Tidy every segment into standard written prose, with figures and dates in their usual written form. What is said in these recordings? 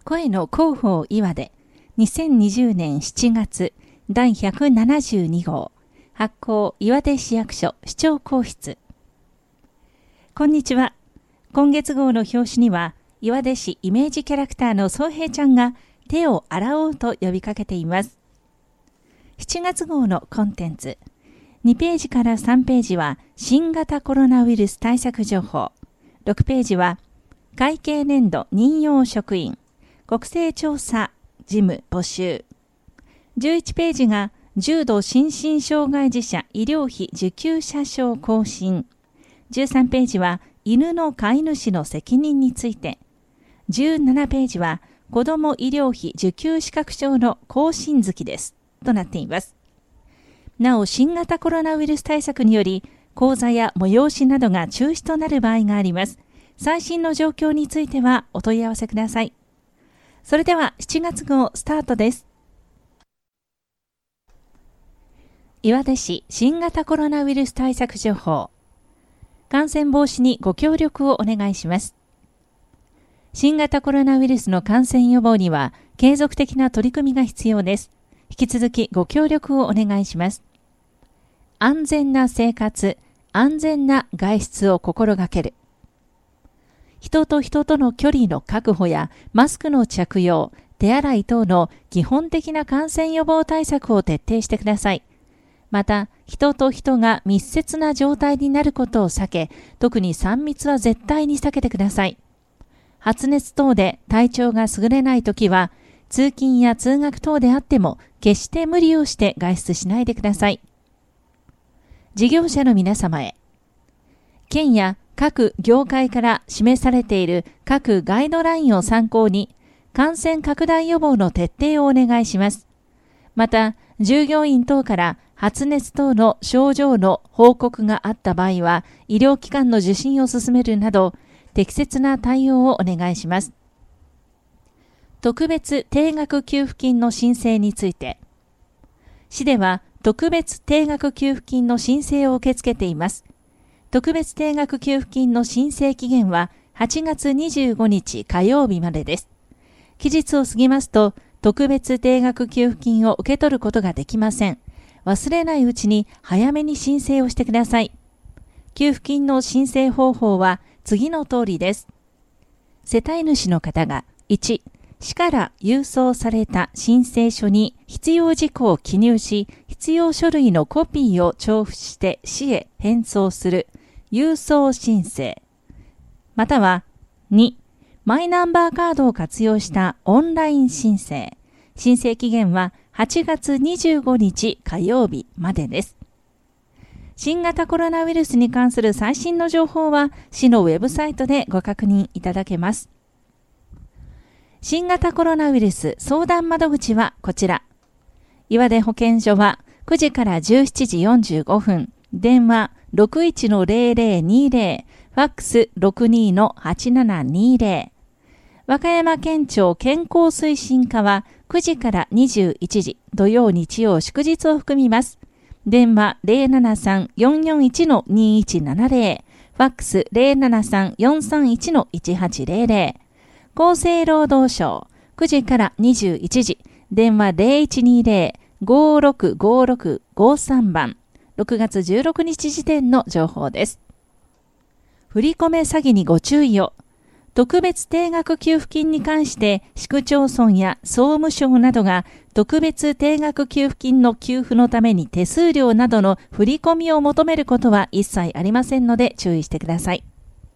声の広報岩で2020年7月第172号発行岩手市役所市長公室。こんにちは。今月号の表紙には岩手市イメージキャラクターの宗平ちゃんが手を洗おうと呼びかけています。7月号のコンテンツ2ページから3ページは新型コロナウイルス対策情報、6ページは会計年度任用職員国勢調査事務募集、11ページが重度心身障害児者医療費受給者証更新、13ページは犬の飼い主の責任について、17ページは子ども医療費受給資格証の更新月ですとなっています。なお、新型コロナウイルス対策により講座や催しなどが中止となる場合があります。最新の状況についてはお問い合わせください。それでは7月号スタートです。岩手市新型コロナウイルス対策情報。感染防止にご協力をお願いします。新型コロナウイルスの感染予防には継続的な取り組みが必要です。引き続きご協力をお願いします。安全な生活、安全な外出を心がける。人と人との距離の確保やマスクの着用、手洗い等の基本的な感染予防対策を徹底してください。また、人と人が密接な状態になることを避け、特に3密は絶対に避けてください。発熱等で体調が優れないときは、通勤や通学等であっても、決して無理をして外出しないでください。事業者の皆様へ。県や各業界から示されている各ガイドラインを参考に、感染拡大予防の徹底をお願いします。また、従業員等から発熱等の症状の報告があった場合は、医療機関の受診を進めるなど、適切な対応をお願いします。特別定額給付金の申請について、市では特別定額給付金の申請を受け付けています。特別定額給付金の申請期限は8月25日火曜日までです。期日を過ぎますと、特別定額給付金を受け取ることができません。忘れないうちに早めに申請をしてください。給付金の申請方法は次の通りです。世帯主の方が1、市から郵送された申請書に必要事項を記入し、必要書類のコピーを調布して市へ返送する郵送申請。または2、マイナンバーカードを活用したオンライン申請。申請期限は8月25日火曜日までです。新型コロナウイルスに関する最新の情報は市のウェブサイトでご確認いただけます。新型コロナウイルス相談窓口はこちら。岩手保健所は9時から17時45分、電話 61-0020、ファックス 62-8720。和歌山県庁健康推進課は9時から21時、土曜日曜祝日を含みます。電話 073-441-2170、ファックス 073-431-1800。厚生労働省9時から21時、電話 0120-565653 番、6月16日時点の情報です。振り込め詐欺にご注意を。特別定額給付金に関して市区町村や総務省などが特別定額給付金の給付のために手数料などの振り込みを求めることは一切ありませんので注意してください。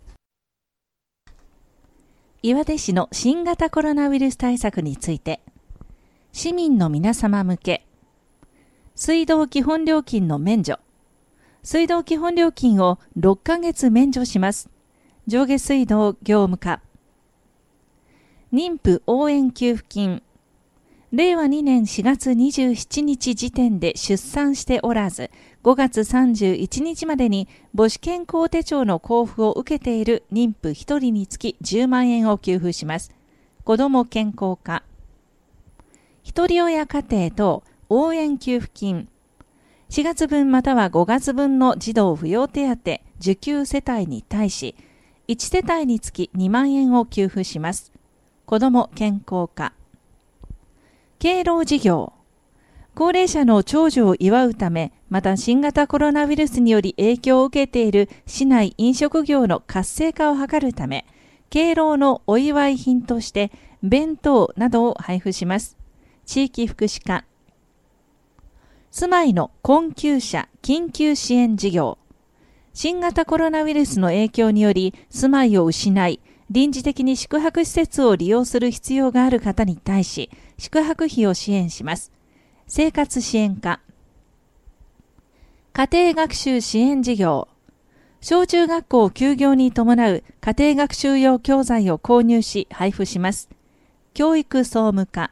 岩手市の新型コロナウイルス対策について、市民の皆様向け、水道基本料金の免除。水道基本料金を6ヶ月免除します。上下水道業務課。妊婦応援給付金。令和2年4月27日時点で出産しておらず、5月31日までに母子健康手帳の交付を受けている妊婦1人につき10万円を給付します。子ども健康課。ひとり親家庭等応援給付金。4月分または5月分の児童扶養手当受給世帯に対し、1世帯につき2万円を給付します。 子ども健康課。敬老事業。高齢者の長寿を祝うため、また新型コロナウイルスにより影響を受けている市内飲食業の活性化を図るため、敬老のお祝い品として弁当などを配布します。地域福祉課。住まいの困窮者緊急支援事業。新型コロナウイルスの影響により住まいを失い、臨時的に宿泊施設を利用する必要がある方に対し、宿泊費を支援します。生活支援課。家庭学習支援事業。小中学校休業に伴う家庭学習用教材を購入し配布します。教育総務課。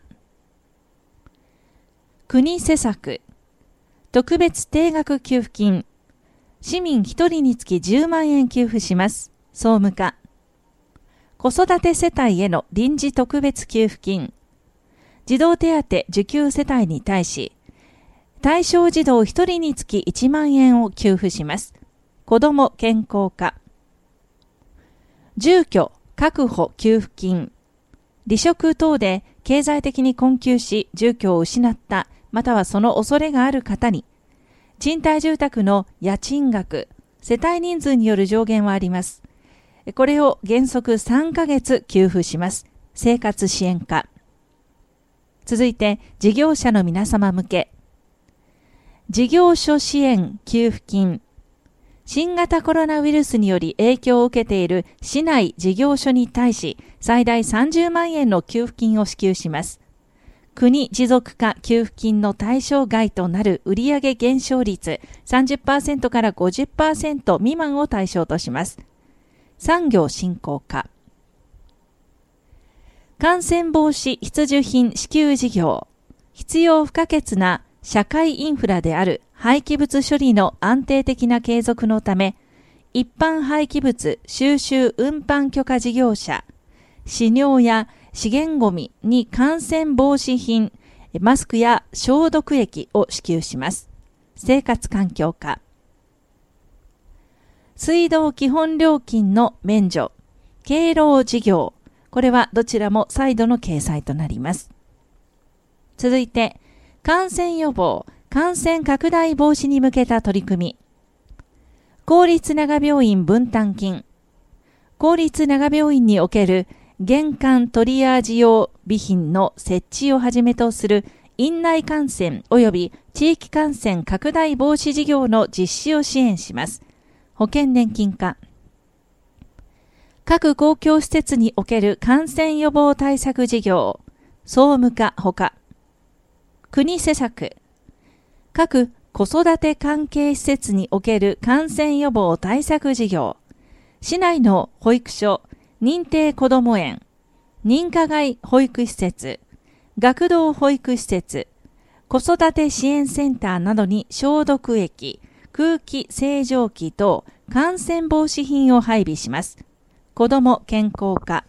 国施策。特別定額給付金。市民1人につき10万円給付します。総務課。子育て世帯への臨時特別給付金。児童手当受給世帯に対し、対象児童1人につき1万円を給付します。子ども健康課。住居確保給付金。離職等で経済的に困窮し住居を失ったまたはその恐れがある方に、賃貸住宅の家賃額、世帯人数による上限はあります。これを原則3ヶ月給付します。生活支援課。続いて、事業者の皆様向け。事業所支援給付金。新型コロナウイルスにより影響を受けている市内事業所に対し、最大30万円の給付金を支給します。国持続化給付金の対象外となる売上減少率 30% から 50% 未満を対象とします。産業振興課。感染防止必需品支給事業。必要不可欠な社会インフラである廃棄物処理の安定的な継続のため、一般廃棄物収集運搬許可事業者、飼料や資源ごみに感染防止品、マスクや消毒液を支給します。生活環境課。水道基本料金の免除。敬老事業。これはどちらも再度の掲載となります。続いて、感染予防、感染拡大防止に向けた取り組み。公立長病院分担金。公立長病院における玄関トリアージ用備品の設置をはじめとする院内感染及び地域感染拡大防止事業の実施を支援します。保険年金課。各公共施設における感染予防対策事業、総務課ほか。国施策。各子育て関係施設における感染予防対策事業、市内の保育所、認定こども園、認可外保育施設、学童保育施設、子育て支援センターなどに消毒液、空気清浄機等感染防止品を配備します。子ども健康課。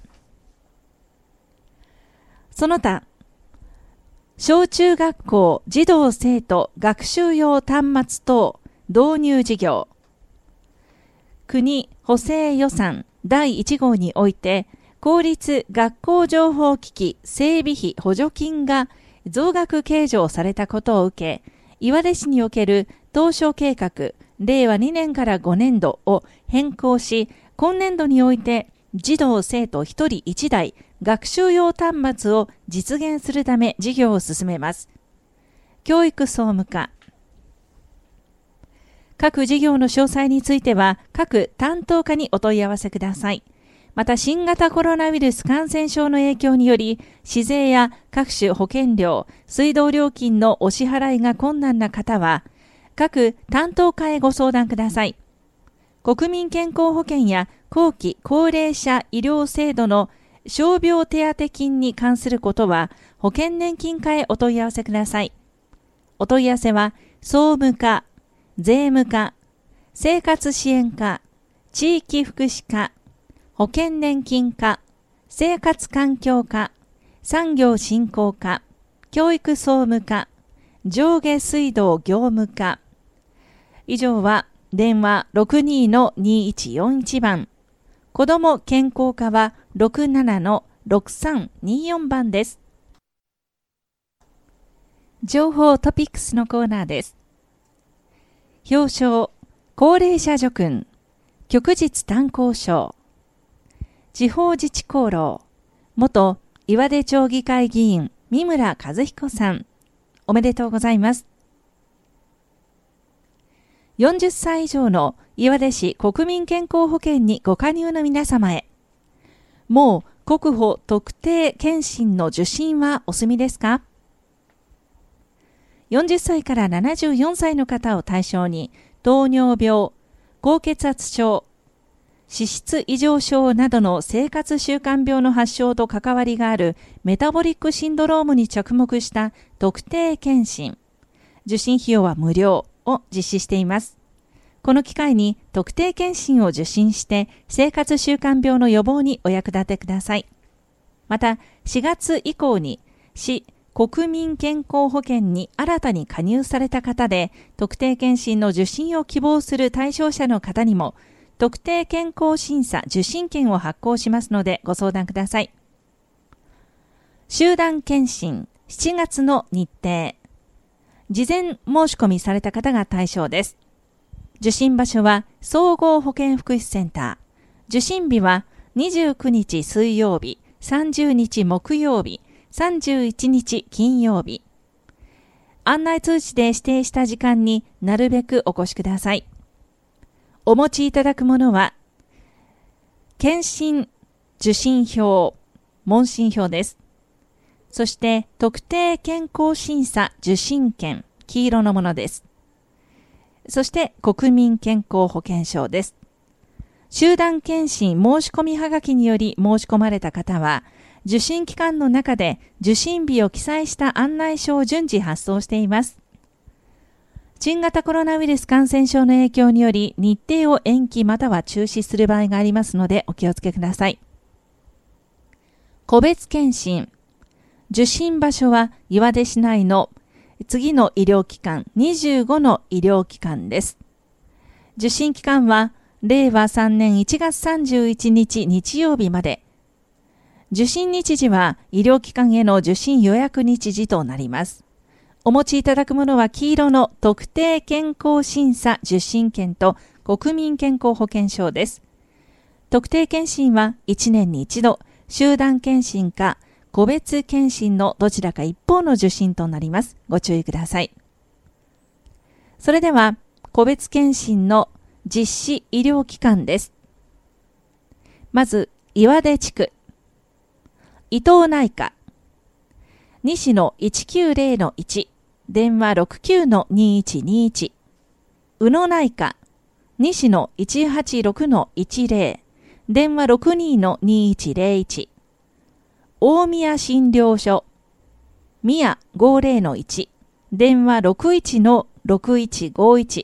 その他、小中学校児童生徒学習用端末等導入事業。国補正予算第1号において、公立学校情報機器整備費補助金が増額計上されたことを受け、岩出市における当初計画令和2年から5年度を変更し、今年度において児童生徒1人1台学習用端末を実現するため事業を進めます。教育総務課。各事業の詳細については各担当課にお問い合わせください。また新型コロナウイルス感染症の影響により、市税や各種保険料、水道料金のお支払いが困難な方は、各担当課へご相談ください。国民健康保険や後期高齢者医療制度の傷病手当金に関することは、保険年金課へお問い合わせください。お問い合わせは、総務課、税務課、生活支援課、地域福祉課、保険年金課、生活環境課、産業振興課、教育総務課、上下水道業務課。以上は電話 62-2141 番。子ども健康課は 67-68 6324番です。情報トピックスのコーナーです。表彰、高齢者叙勲、旭日炭鉱賞、地方自治功労、元岩出町議会議員三村和彦さん、おめでとうございます。40歳以上の岩出市国民健康保険にご加入の皆様へ、もう国保特定健診の受診はお済みですか？40歳から74歳の方を対象に、糖尿病、高血圧症、脂質異常症などの生活習慣病の発症と関わりがあるメタボリックシンドロームに着目した特定健診、受診費用は無料を実施しています。この機会に特定健診を受診して生活習慣病の予防にお役立てください。また4月以降に市国民健康保険に新たに加入された方で特定健診の受診を希望する対象者の方にも特定健康審査受診券を発行しますのでご相談ください。集団健診7月の日程、事前申し込みされた方が対象です。受診場所は総合保健福祉センター。受診日は29日水曜日、30日木曜日、31日金曜日。案内通知で指定した時間になるべくお越しください。お持ちいただくものは、検診受診票、問診票です。そして特定健康審査受診券、黄色のものです。そして国民健康保険証です。集団検診申し込みはがきにより申し込まれた方は、受診期間の中で受診日を記載した案内書を順次発送しています。新型コロナウイルス感染症の影響により日程を延期または中止する場合がありますのでお気をつけください。個別検診。受診場所は岩出市内の次の医療機関25の医療機関です。受診期間は令和3年1月31日日曜日まで。受診日時は医療機関への受診予約日時となります。お持ちいただくものは黄色の特定健康審査受診券と国民健康保険証です。特定健診は1年に1度、集団健診か個別健診のどちらか一方の受診となります。ご注意ください。それでは、個別健診の実施医療機関です。まず、岩出地区。伊東内科。西の 190-1、電話 69-2121。宇野内科。西の 186-10、電話 62-2101。大宮診療所。宮 50-1、電話 61-6151。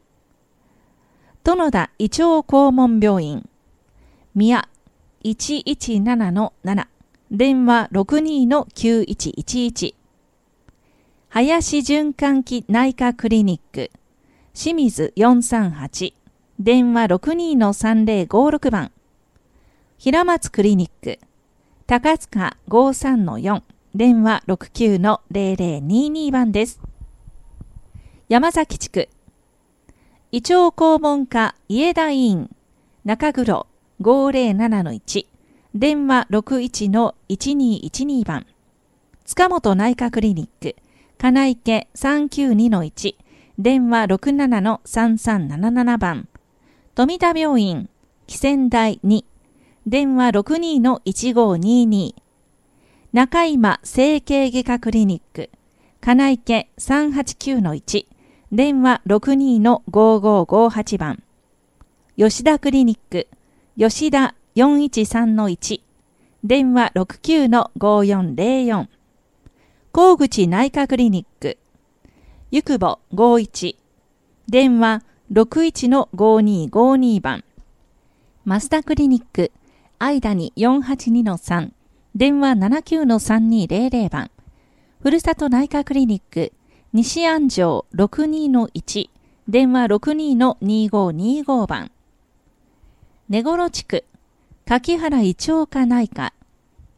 殿田胃腸肛門病院。宮 117-7。電話 62-9111。林循環器内科クリニック。清水438。電話 62-3056 番。平松クリニック。高塚 53-4。電話 69-0022 番です。山崎地区。胃腸肛門科家田医院。中黒 507-1。電話 61-1212 番。塚本内科クリニック。金池 392-1。電話 67-3377 番。富田病院。喜泉台2。電話 62-1522。中今整形外科クリニック。金池 389-1。電話 62-5558 番。吉田クリニック。吉田413-1。電話 69-5404。高口内科クリニック。ゆくぼ51。電話 61-5252 番。増田クリニック。間に 482-3。電話 79-3200 番。ふるさと内科クリニック。西安城 62-1。電話 62-2525 番。根頃地区。柿原胃腸科内科。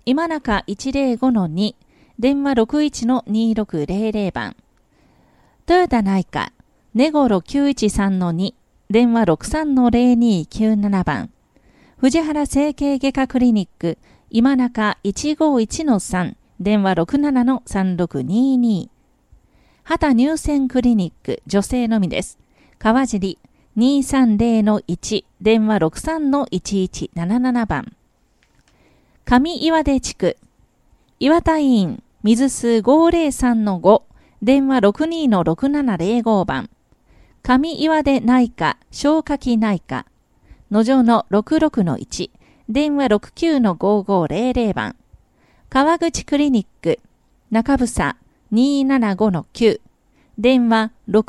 今中105-2、電話61-2600番。豊田内科、根頃913-2、電話63-0297番。藤原整形外科クリニック、今中151-3、電話67-3622。畑乳腺クリニック、女性のみです。川尻230-1、電話63-1177番。上岩出地区、岩田医院、水数503-5、電話62-6705番。上岩出内科、消化器内科、野城の66-1、電話69-5500番。川口クリニック、中房275-9、電話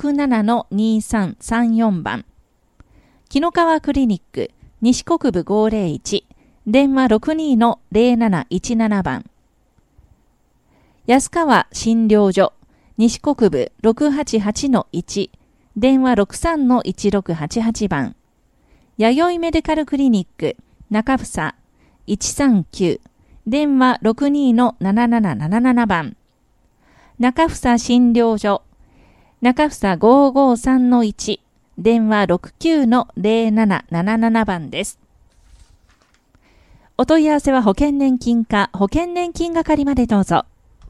67-2334番。紀の川クリニック、西国部501、電話62-0717番。安川診療所、西国部688-1、電話63-1688番。弥生メディカルクリニック、中房139、電話62-7777番。中房診療所、中房553-1、電話69-0777番です。お問い合わせは保険年金課保険年金係までどうぞ。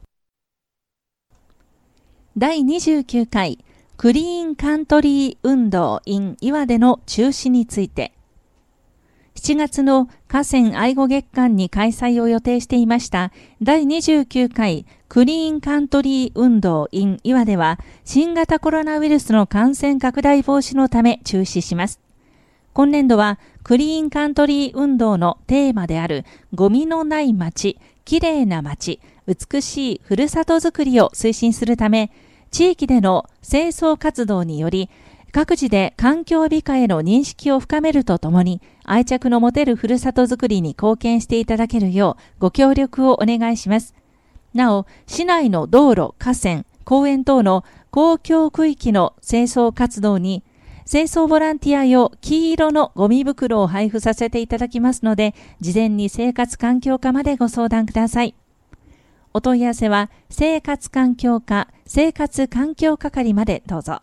第29回クリーンカントリー運動 in 岩手の中止について、7月の河川愛護月間に開催を予定していました第29回クリーンカントリー運動 in 岩手は新型コロナウイルスの感染拡大防止のため中止します。今年度はクリーンカントリー運動のテーマであるゴミのない街、きれいな街、美しいふるさとづくりを推進するため、地域での清掃活動により各自で環境美化への認識を深めるとともに愛着の持てるふるさとづくりに貢献していただけるようご協力をお願いします。なお、市内の道路、河川、公園等の公共区域の清掃活動に清掃ボランティア用黄色のゴミ袋を配布させていただきますので、事前に生活環境課までご相談ください。お問い合わせは生活環境課生活環境係までどうぞ。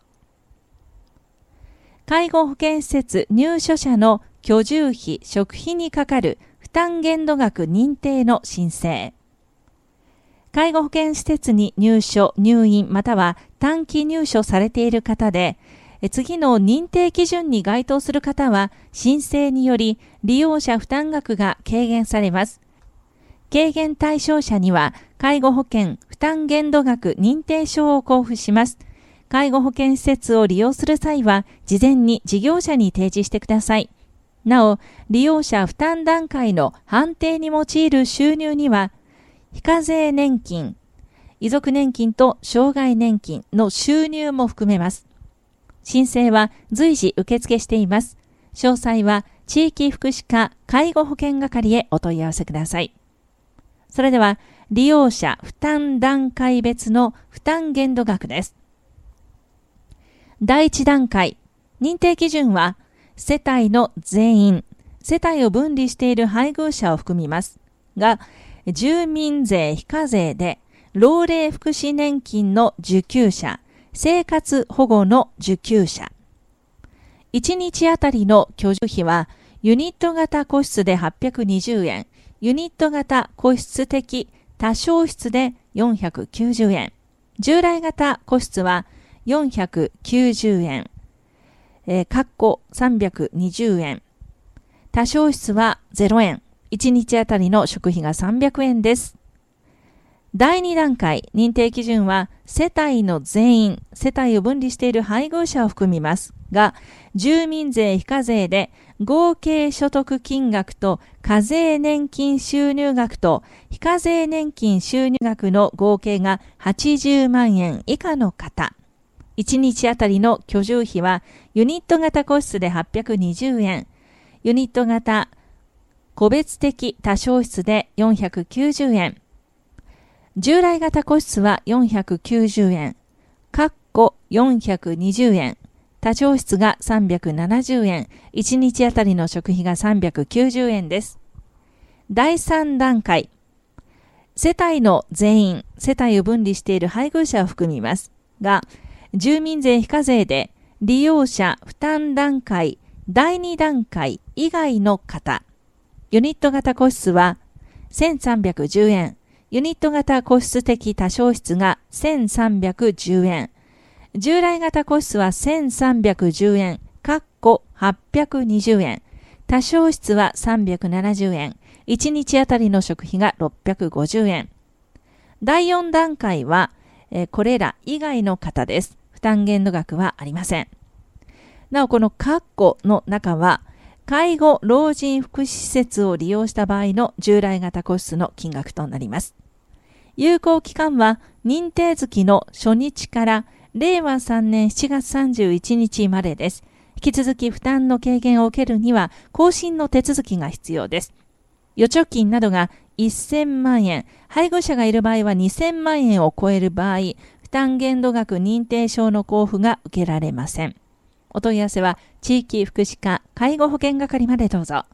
介護保険施設入所者の居住費・食費にかかる負担限度額認定の申請。介護保険施設に入所・入院または短期入所されている方で、次の認定基準に該当する方は申請により利用者負担額が軽減されます。軽減対象者には介護保険負担限度額認定証を交付します。介護保険施設を利用する際は事前に事業者に提示してください。なお、利用者負担段階の判定に用いる収入には非課税年金、遺族年金と障害年金の収入も含めます。申請は随時受付しています。詳細は地域福祉課介護保険係へお問い合わせください。それでは利用者負担段階別の負担限度額です。第1段階、認定基準は世帯の全員、世帯を分離している配偶者を含みますが、住民税非課税で老齢福祉年金の受給者、生活保護の受給者。1日あたりの居住費はユニット型個室で820円、ユニット型個室的多床室で490円、従来型個室は490円、320円、多床室は0円、1日あたりの食費が300円です。第2段階、認定基準は世帯の全員、世帯を分離している配偶者を含みますが、住民税非課税で合計所得金額と課税年金収入額と非課税年金収入額の合計が80万円以下の方。1日あたりの居住費はユニット型個室で820円、ユニット型個別的多床室で490円、従来型個室は490円、420円、多床室が370円、1日あたりの食費が390円です。第3段階、 世帯の全員、世帯を分離している配偶者を含みますが、住民税非課税で利用者負担段階第2段階以外の方、ユニット型個室は1310円、ユニット型個室的多床室が1310円、従来型個室は1310円、820円、多床室は370円、1日あたりの食費が650円。第4段階は、これら以外の方です。負担限度額はありません。なお、この括弧の中は、介護老人福祉施設を利用した場合の従来型個室の金額となります。有効期間は認定月の初日から令和3年7月31日までです。引き続き負担の軽減を受けるには更新の手続きが必要です。預貯金などが1000万円、配偶者がいる場合は2000万円を超える場合、負担限度額認定証の交付が受けられません。お問い合わせは地域福祉課介護保険係までどうぞ。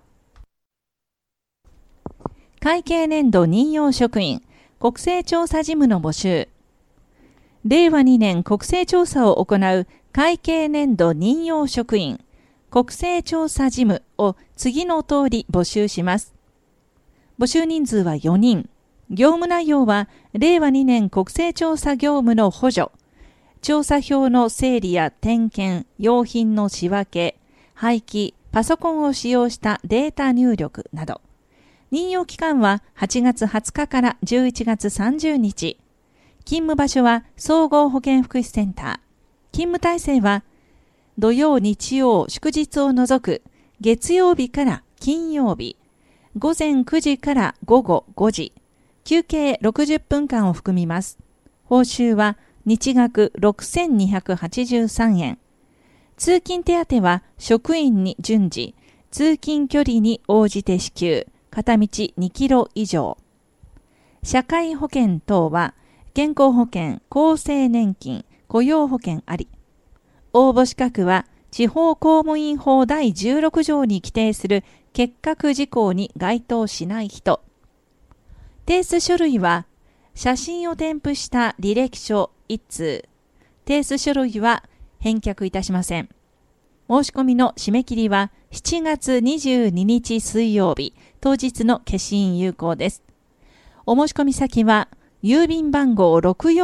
会計年度任用職員国勢調査事務の募集。令和2年国勢調査を行う会計年度任用職員国勢調査事務を次の通り募集します。募集人数は4人。業務内容は令和2年国勢調査業務の補助、調査票の整理や点検、用品の仕分け、廃棄、パソコンを使用したデータ入力など。任用期間は8月20日から11月30日。勤務場所は総合保健福祉センター。勤務体制は土曜、日曜、祝日を除く月曜日から金曜日。午前9時から午後5時。休憩60分間を含みます。報酬は日額6283円。通勤手当は職員に順次、通勤距離に応じて支給、片道2キロ以上。社会保険等は、健康保険、厚生年金、雇用保険あり。応募資格は、地方公務員法第16条に規定する結核事項に該当しない人。提出書類は、写真を添付した履歴書1通。提出書類は返却いたしません。申し込みの締め切りは7月22日水曜日、当日の消印有効です。お申し込み先は、郵便番号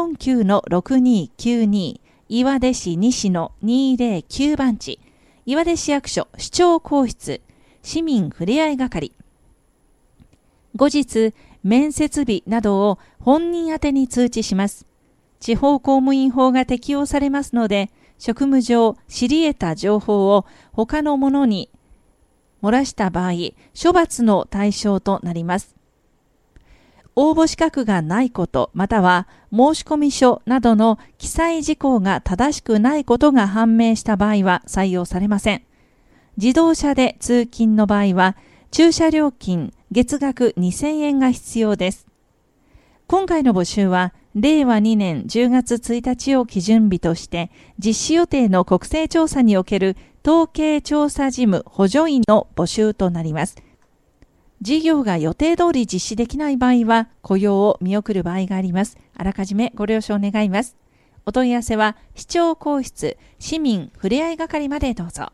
649-6292 岩出市西の209番地、岩出市役所市長公室、市民ふれあい係。後日、面接日などを本人宛てに通知します。地方公務員法が適用されますので、職務上知り得た情報を他の者に漏らした場合、処罰の対象となります。応募資格がないこと、または申込書などの記載事項が正しくないことが判明した場合は採用されません。自動車で通勤の場合は、駐車料金月額2000円が必要です。今回の募集は、令和2年10月1日を基準日として、実施予定の国勢調査における統計調査事務補助員の募集となります。事業が予定通り実施できない場合は、雇用を見送る場合があります。あらかじめご了承願います。お問い合わせは、市長公室市民ふれあい係までどうぞ。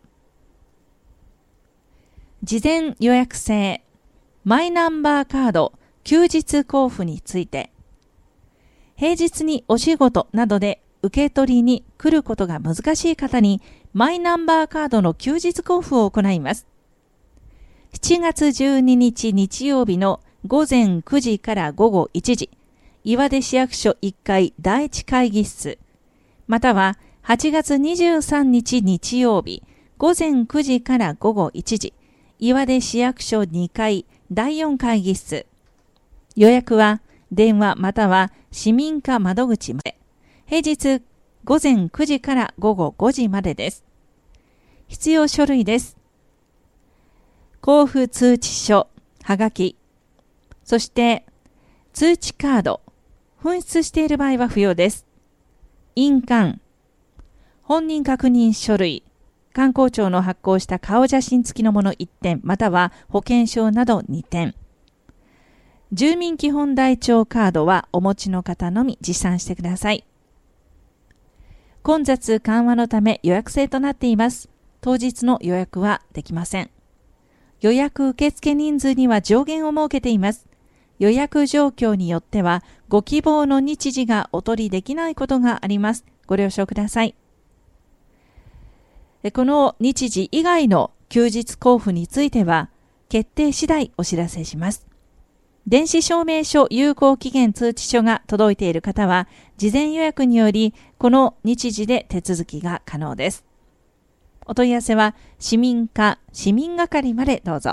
事前予約制マイナンバーカード休日交付について、平日にお仕事などで受け取りに来ることが難しい方にマイナンバーカードの休日交付を行います。7月12日日曜日の午前9時から午後1時、岩出市役所1階第1会議室、または8月23日日曜日午前9時から午後1時、岩出市役所2階第4会議室。予約は電話または市民課窓口まで。平日午前9時から午後5時までです。必要書類です。交付通知書、はがき、そして通知カード、紛失している場合は不要です。印鑑、本人確認書類、観光庁の発行した顔写真付きのもの1点、または保険証など2点。 住民基本台帳カードはお持ちの方のみ持参してください。混雑緩和のため予約制となっています。当日の予約はできません。予約受付人数には上限を設けています。予約状況によってはご希望の日時がお取りできないことがあります。ご了承ください。この日時以外の休日交付については決定次第お知らせします。電子証明書有効期限通知書が届いている方は事前予約によりこの日時で手続きが可能です。お問い合わせは市民課市民係までどうぞ。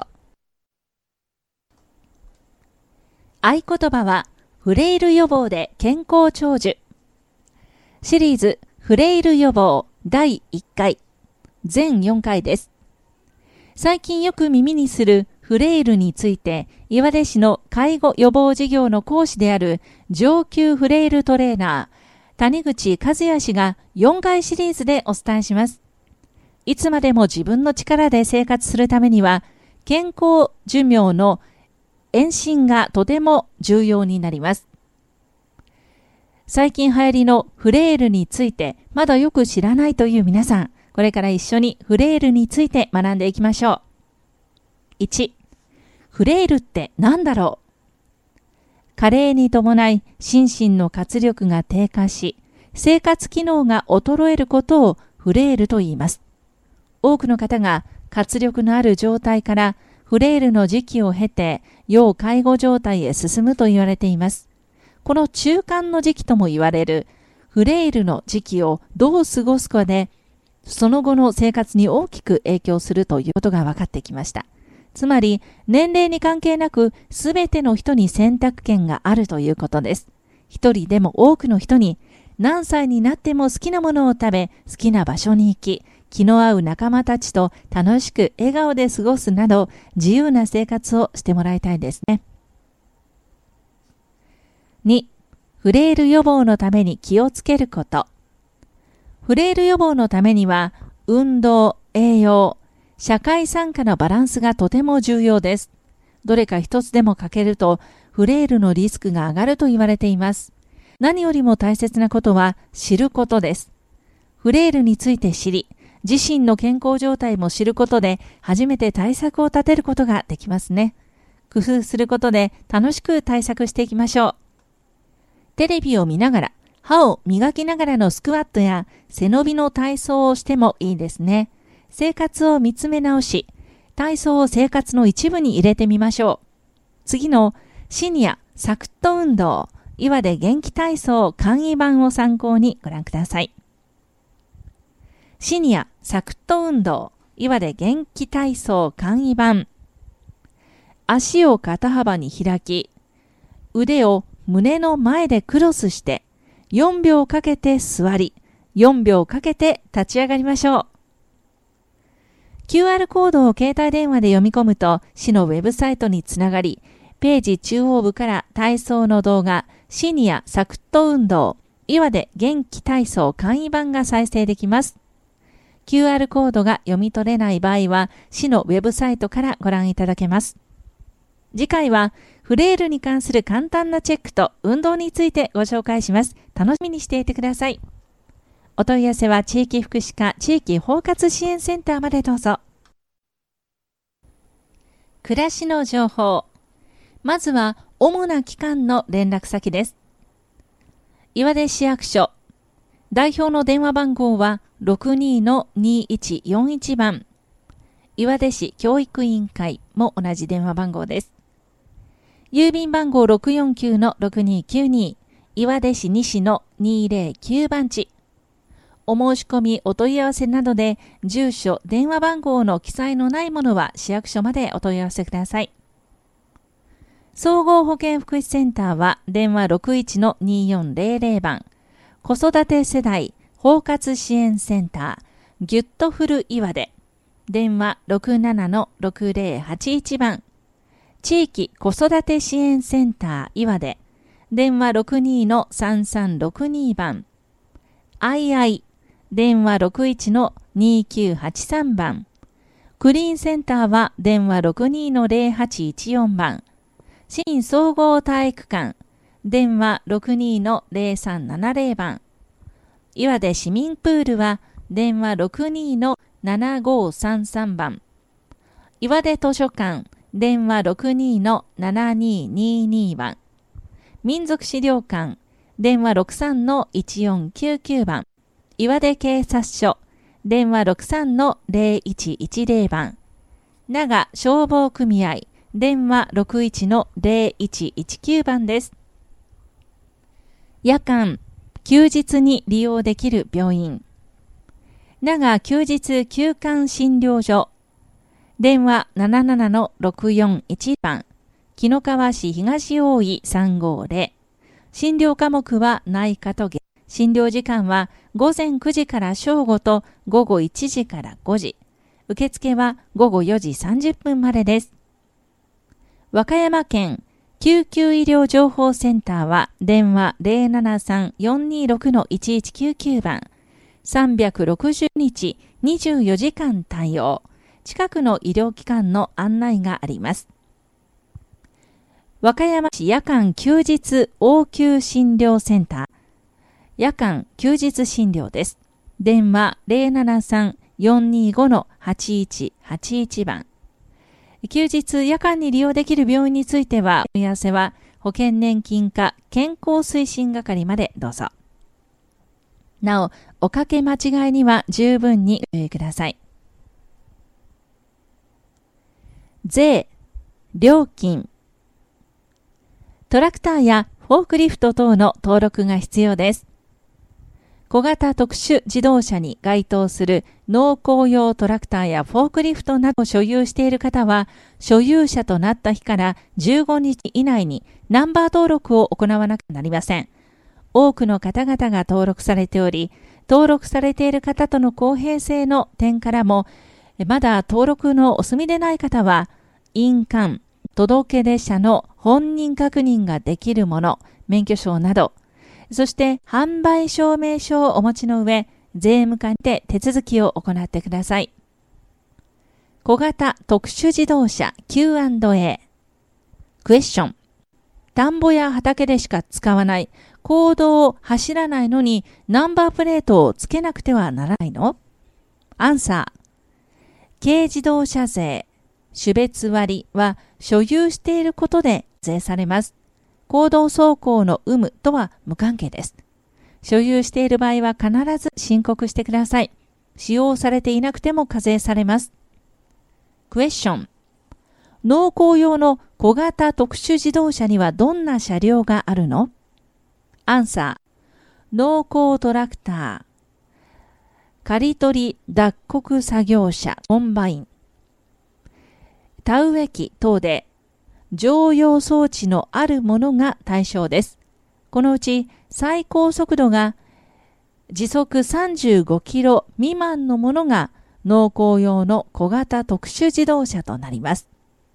合言葉はフレイル予防で健康長寿。シリーズフレイル予防第1回全4回です。最近よく耳にするフレイルについて岩出市の介護予防事業の講師である上級フレイルトレーナー谷口和也氏が4回シリーズでお伝えします。いつまでも自分の力で生活するためには健康寿命の延伸がとても重要になります。最近流行りのフレイルについてまだよく知らないという皆さん、これから一緒にフレイルについて学んでいきましょう。1、フレイルって何だろう？加齢に伴い心身の活力が低下し、生活機能が衰えることをフレイルと言います。多くの方が活力のある状態からフレイルの時期を経て要介護状態へ進むと言われています。この中間の時期とも言われるフレイルの時期をどう過ごすかで、その後の生活に大きく影響するということが分かってきました。つまり年齢に関係なくすべての人に選択権があるということです。一人でも多くの人に何歳になっても好きなものを食べ、好きな場所に行き、気の合う仲間たちと楽しく笑顔で過ごすなど自由な生活をしてもらいたいですね。2、フレイル予防のために気をつけること。フレイル予防のためには運動、栄養、社会参加のバランスがとても重要です。どれか一つでも欠けるとフレイルのリスクが上がると言われています。何よりも大切なことは知ることです。フレイルについて知り、自身の健康状態も知ることで初めて対策を立てることができますね。工夫することで楽しく対策していきましょう。テレビを見ながら、歯を磨きながらのスクワットや背伸びの体操をしてもいいですね。生活を見つめ直し、体操を生活の一部に入れてみましょう。次のシニアサクッと運動、岩手元気体操簡易版を参考にご覧ください。シニアサクッと運動、岩手元気体操簡易版。足を肩幅に開き、腕を胸の前でクロスして、4秒かけて座り、4秒かけて立ち上がりましょう。QR コードを携帯電話で読み込むと、市のウェブサイトにつながり、ページ中央部から体操の動画、シニアサクッと運動、岩手元気体操簡易版が再生できます。QR コードが読み取れない場合は、市のウェブサイトからご覧いただけます。次回は、フレイルに関する簡単なチェックと運動についてご紹介します。楽しみにしていてください。お問い合わせは地域福祉課地域包括支援センターまでどうぞ。暮らしの情報。まずは、主な機関の連絡先です。岩出市役所。代表の電話番号は 62-2141 番。岩出市教育委員会も同じ電話番号です。郵便番号 649-6292 岩出市西の209番地。お申し込みお問い合わせなどで住所、電話番号の記載のないものは市役所までお問い合わせください。総合保健福祉センターは電話 61-2400 番。子育て世代包括支援センターギュッとフル岩手電話 67-6081 番。地域子育て支援センター岩手電話 62-3362 番。II 電話 61-2983 番。クリーンセンターは電話 62-0814 番。 市民総合体育館、電話 62-0370 番。岩手市民プールは、電話 62-7533 番。岩手図書館、電話 62-7222 番。民族資料館、電話 63-1499 番。岩手警察署、電話 63-0110 番。長消防組合、電話 61-0119 番です。夜間、休日に利用できる病院。長休日休館診療所。電話 77-641 番。紀の川市東大井350。診療科目は内科と外。診療時間は午前9時から正午と午後1時から5時。受付は午後4時30分までです。和歌山県救急医療情報センターは電話 073-426-1199 番。360日24時間対応。近くの医療機関の案内があります。和歌山市夜間休日応急診療センター。夜間休日診療です。電話 073-425-8181 番。休日夜間に利用できる病院については、お問い合わせは保険年金課健康推進係までどうぞ。なお、おかけ間違いには十分にご注意ください。税、料金。トラクターやフォークリフト等の登録が必要です。小型特殊自動車に該当する農耕用トラクターやフォークリフトなどを所有している方は、所有者となった日から15日以内にナンバー登録を行わなくなりません。多くの方々が登録されており、登録されている方との公平性の点からも、まだ登録のお済みでない方は、印鑑、届出者の本人確認ができるもの、免許証など、そして販売証明書をお持ちの上、税務課にて手続きを行ってください。小型特殊自動車 Q&A。クエスチョン。田んぼや畑でしか使わない、公道を走らないのにナンバープレートをつけなくてはならないの？アンサー。軽自動車税、種別割は所有していることで税されます。公道走行の有無とは無関係です。所有している場合は必ず申告してください。使用されていなくても課税されます。クエスチョン。農耕用の小型特殊自動車にはどんな車両があるの？アンサー。農耕トラクター、刈り取り脱穀作業車、コンバイン、田植え機等で常用装置のあるものが対象です。このうち最高速度が時速35キロ未満のものが農耕用の小型特殊自動車となります。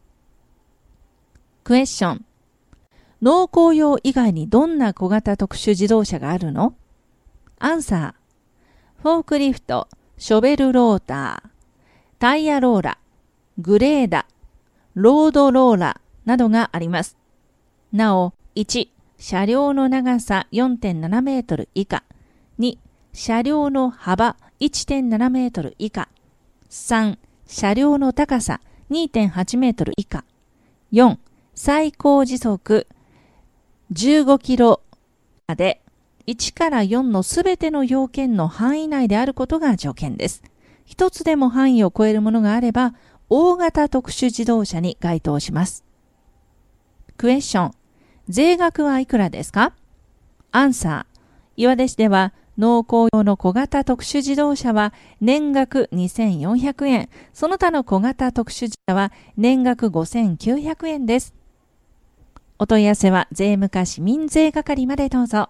クエスチョン。農耕用以外にどんな小型特殊自動車があるの？アンサー。フォークリフト、ショベルローター、タイヤローラ、グレーダ、ロードローラなどがあります。なお、1、車両の長さ 4.7 メートル以下。2、車両の幅 1.7 メートル以下。3、車両の高さ 2.8 メートル以下。4、最高時速15キロまで1から4のすべての要件の範囲内であることが条件です。一つでも範囲を超えるものがあれば、大型特殊自動車に該当します。クエスチョン。税額はいくらですか？アンサー。岩手市では農耕用の小型特殊自動車は年額2400円、その他の小型特殊自動車は年額5900円です。お問い合わせは税務課市民税係までどうぞ。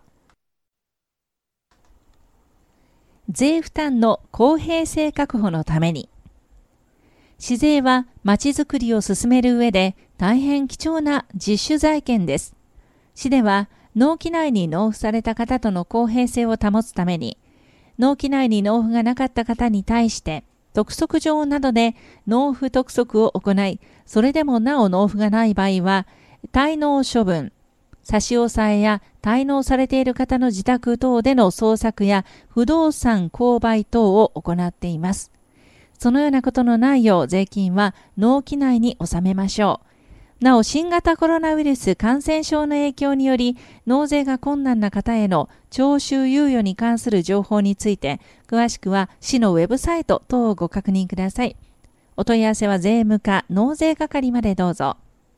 税負担の公平性確保のために、市税はまちづくりを進める上で大変貴重な自主財権です。市では納期内に納付された方との公平性を保つために、納期内に納付がなかった方に対して督促状などで納付督促を行い、それでもなお納付がない場合は、 滞納処分、差し押さえや滞納されている方の自宅等での捜索や不動産購買等を行っています。そのようなことのないよう税金は納期内に納めましょう。なお、新型コロナウイルス感染症の影響により、納税が困難な方への徴収猶予に関する情報について、詳しくは市のウェブサイト等をご確認ください。お問い合わせは税務課納税係までどうぞ。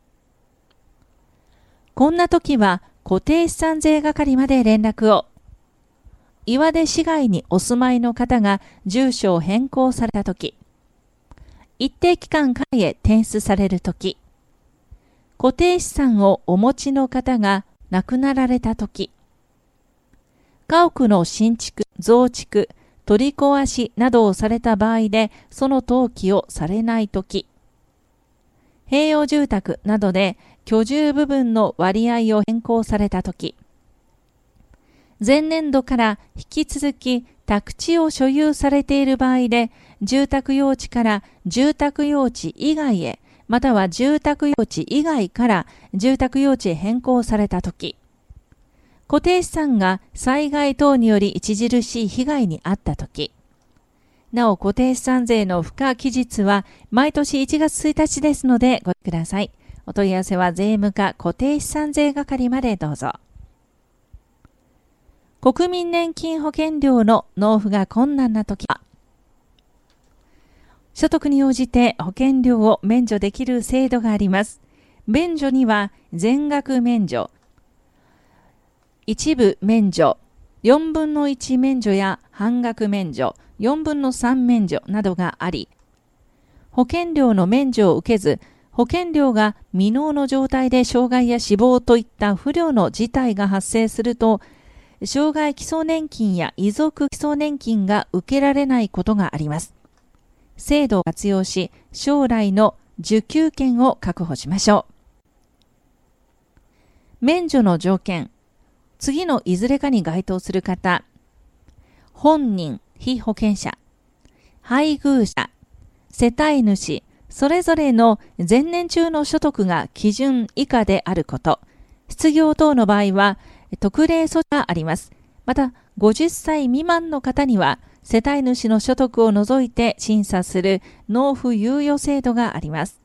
こんな時は固定資産税係まで連絡を。岩出市街にお住まいの方が住所を変更された時、一定期間外へ転出される時、固定資産をお持ちの方が亡くなられたとき、家屋の新築、増築、取り壊しなどをされた場合でその登記をされないとき、併用住宅などで居住部分の割合を変更されたとき、前年度から引き続き宅地を所有されている場合で、住宅用地から住宅用地以外へ、または住宅用地以外から住宅用地へ変更されたとき、固定資産が災害等により著しい被害に遭ったとき、なお固定資産税の付加期日は毎年1月1日ですのでご注意ください。お問い合わせは税務課固定資産税係までどうぞ。国民年金保険料の納付が困難なときは、所得に応じて保険料を免除できる制度があります。免除には全額免除、一部免除、4分の1免除や半額免除、4分の3免除などがあり、保険料の免除を受けず、保険料が未納の状態で障害や死亡といった不慮の事態が発生すると、障害基礎年金や遺族基礎年金が受けられないことがあります。制度を活用し、将来の受給権を確保しましょう。免除の条件。次のいずれかに該当する方。本人、被保険者、配偶者、世帯主、それぞれの前年中の所得が基準以下であること。失業等の場合は特例措置があります。また、50歳未満の方には、世帯主の所得を除いて審査する納付猶予制度があります。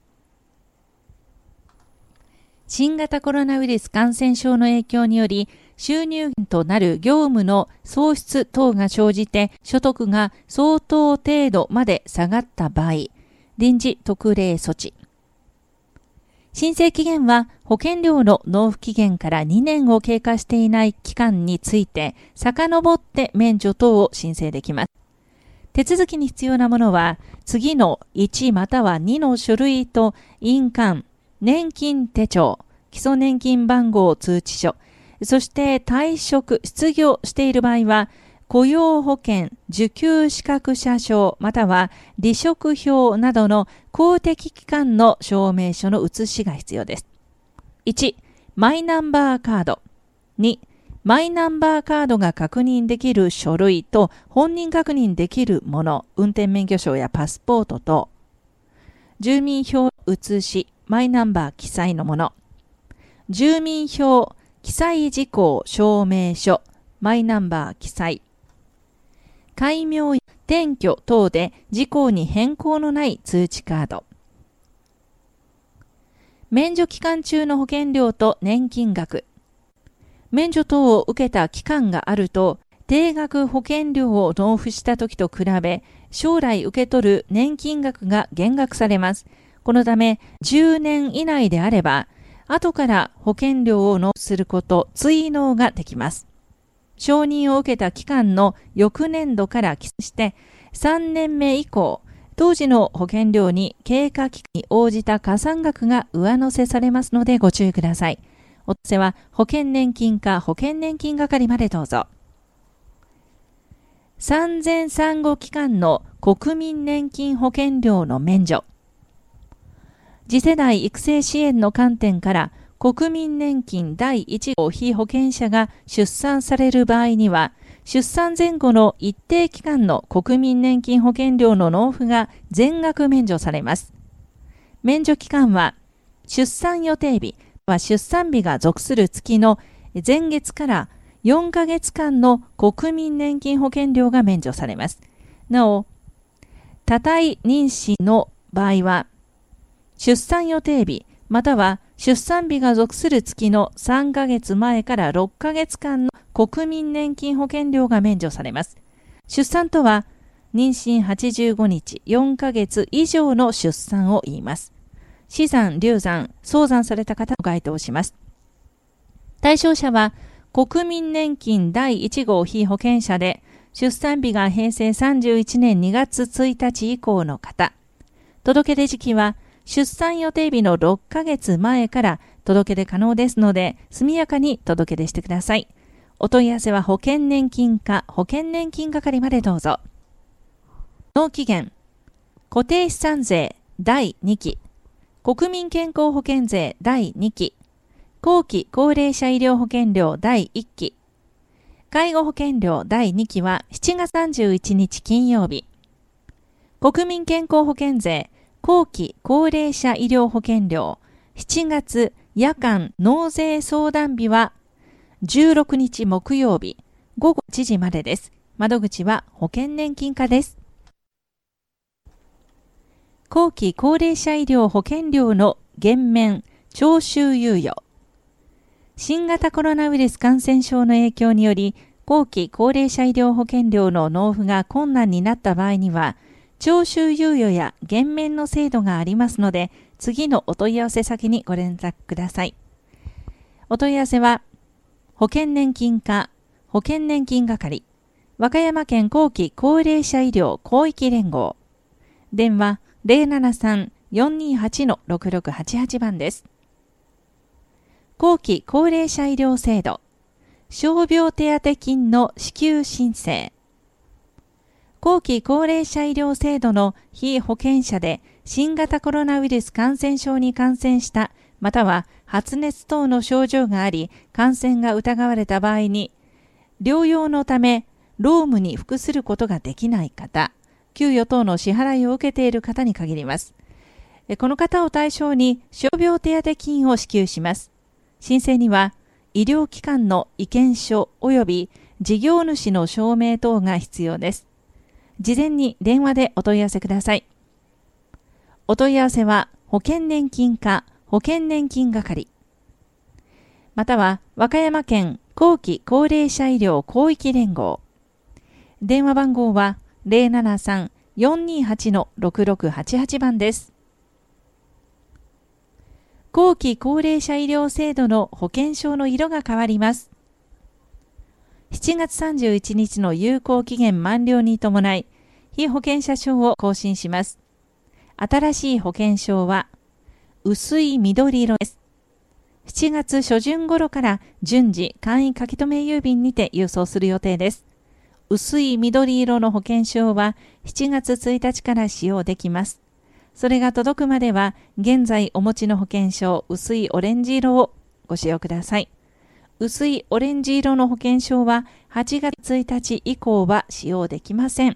新型コロナウイルス感染症の影響により、収入源となる業務の喪失等が生じて所得が相当程度まで下がった場合、臨時特例措置。申請期限は保険料の納付期限から2年を経過していない期間について遡って免除等を申請できます。手続きに必要なものは次の1または2の書類と印鑑、年金手帳、基礎年金番号通知書、そして退職、失業している場合は雇用保険、受給資格者証または離職票などの公的機関の証明書の写しが必要です。1、マイナンバーカード。2、マイナンバーカードが確認できる書類と本人確認できるもの、運転免許証やパスポート等。住民票写し、マイナンバー記載のもの。住民票記載事項証明書、マイナンバー記載。改名や転居等で事項に変更のない通知カード。免除期間中の保険料と年金額。免除等を受けた期間があると、定額保険料を納付した時と比べ、将来受け取る年金額が減額されます。このため、10年以内であれば、後から保険料を納付すること、追納ができます。承認を受けた期間の翌年度から起訴して、3年目以降、当時の保険料に経過期間に応じた加算額が上乗せされますのでご注意ください。お問い合わせは保険年金課保険年金係までどうぞ。産前産後期間の国民年金保険料の免除。次世代育成支援の観点から国民年金第1号被保険者が出産される場合には、出産前後の一定期間の国民年金保険料の納付が全額免除されます。免除期間は、出産予定日、 は出産日が属する月の前月から4ヶ月間の国民年金保険料が免除されます。なお、多胎妊娠の場合は、出産予定日または出産日が属する月の3ヶ月前から6ヶ月間の国民年金保険料が免除されます。出産とは、妊娠85日4ヶ月以上の出産を言います。死産、流産、早産された方を該当します。対象者は、国民年金第1号被保険者で、出産日が平成31年2月1日以降の方。届け出時期は、出産予定日の6ヶ月前から届け出可能ですので、速やかに届け出してください。お問い合わせは保険年金課保険年金係までどうぞ。納期限、固定資産税第2期、国民健康保険税第2期、後期高齢者医療保険料第1期、介護保険料第2期は7月31日金曜日、国民健康保険税後期高齢者医療保険料7月夜間納税相談日は16日木曜日午後1時までです。窓口は保険年金課です。後期高齢者医療保険料の減免、徴収猶予。新型コロナウイルス感染症の影響により、後期高齢者医療保険料の納付が困難になった場合には、徴収猶予や減免の制度がありますので、次のお問い合わせ先にご連絡ください。お問い合わせは、保険年金課、保険年金係、和歌山県後期高齢者医療広域連合。電話 073-428-6688 番です。後期高齢者医療制度、傷病手当金の支給申請。後期高齢者医療制度の被保険者で新型コロナウイルス感染症に感染した、または発熱等の症状があり、感染が疑われた場合に、療養のため労務に服することができない方、給与等の支払いを受けている方に限ります。この方を対象に傷病手当金を支給します。申請には、医療機関の意見書及び事業主の証明等が必要です。事前に電話でお問い合わせください。お問い合わせは保険年金課保険年金係、または和歌山県後期高齢者医療広域連合。電話番号は 073-428-6688 番です。後期高齢者医療制度の保険証の色が変わります。7月31日の有効期限満了に伴い、被保険者証を更新します。新しい保険証は、薄い緑色です。7月初旬頃から順次簡易書留郵便にて郵送する予定です。薄い緑色の保険証は7月1日から使用できます。それが届くまでは、現在お持ちの保険証薄いオレンジ色をご使用ください。薄いオレンジ色の保険証は8月1日以降は使用できません。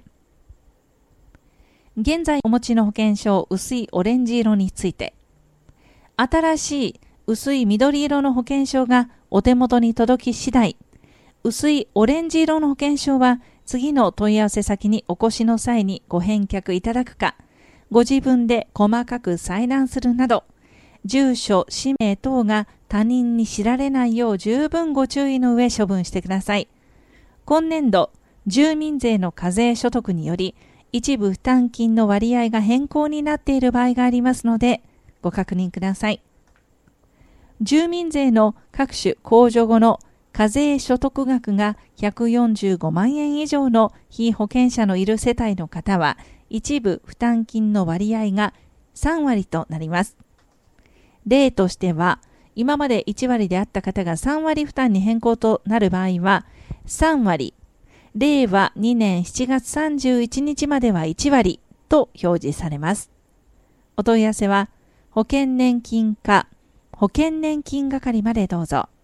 現在お持ちの保険証薄いオレンジ色について、新しい薄い緑色の保険証がお手元に届き次第、薄いオレンジ色の保険証は次の問い合わせ先にお越しの際にご返却いただくか、ご自分で細かく裁断するなど、住所、氏名等が他人に知られないよう十分ご注意の上処分してください。今年度、住民税の課税所得により、一部負担金の割合が変更になっている場合がありますので、ご確認ください。住民税の各種控除後の課税所得額が145万円以上の被保険者のいる世帯の方は、一部負担金の割合が3割となります。例としては、今まで1割であった方が3割負担に変更となる場合は、3割、令和2年7月31日までは1割と表示されます。お問い合わせは、保険年金課、保険年金係までどうぞ。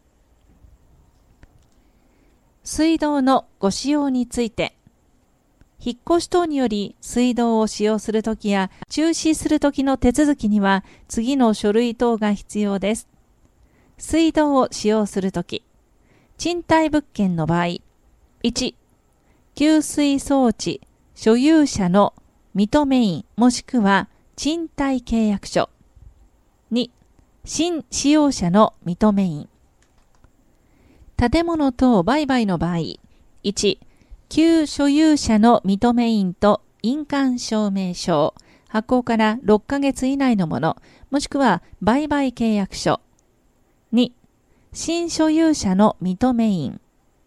水道のご使用について、引っ越し等により水道を使用するときや中止するときの手続きには次の書類等が必要です。 水道を使用するとき、賃貸物件の場合、1、給水装置所有者の認め印もしくは賃貸契約書。2、新使用者の認め印。建物等売買の場合、1、旧所有者の認め印と印鑑証明書、発行から6ヶ月以内のもの、もしくは売買契約書。2、新所有者の認め印。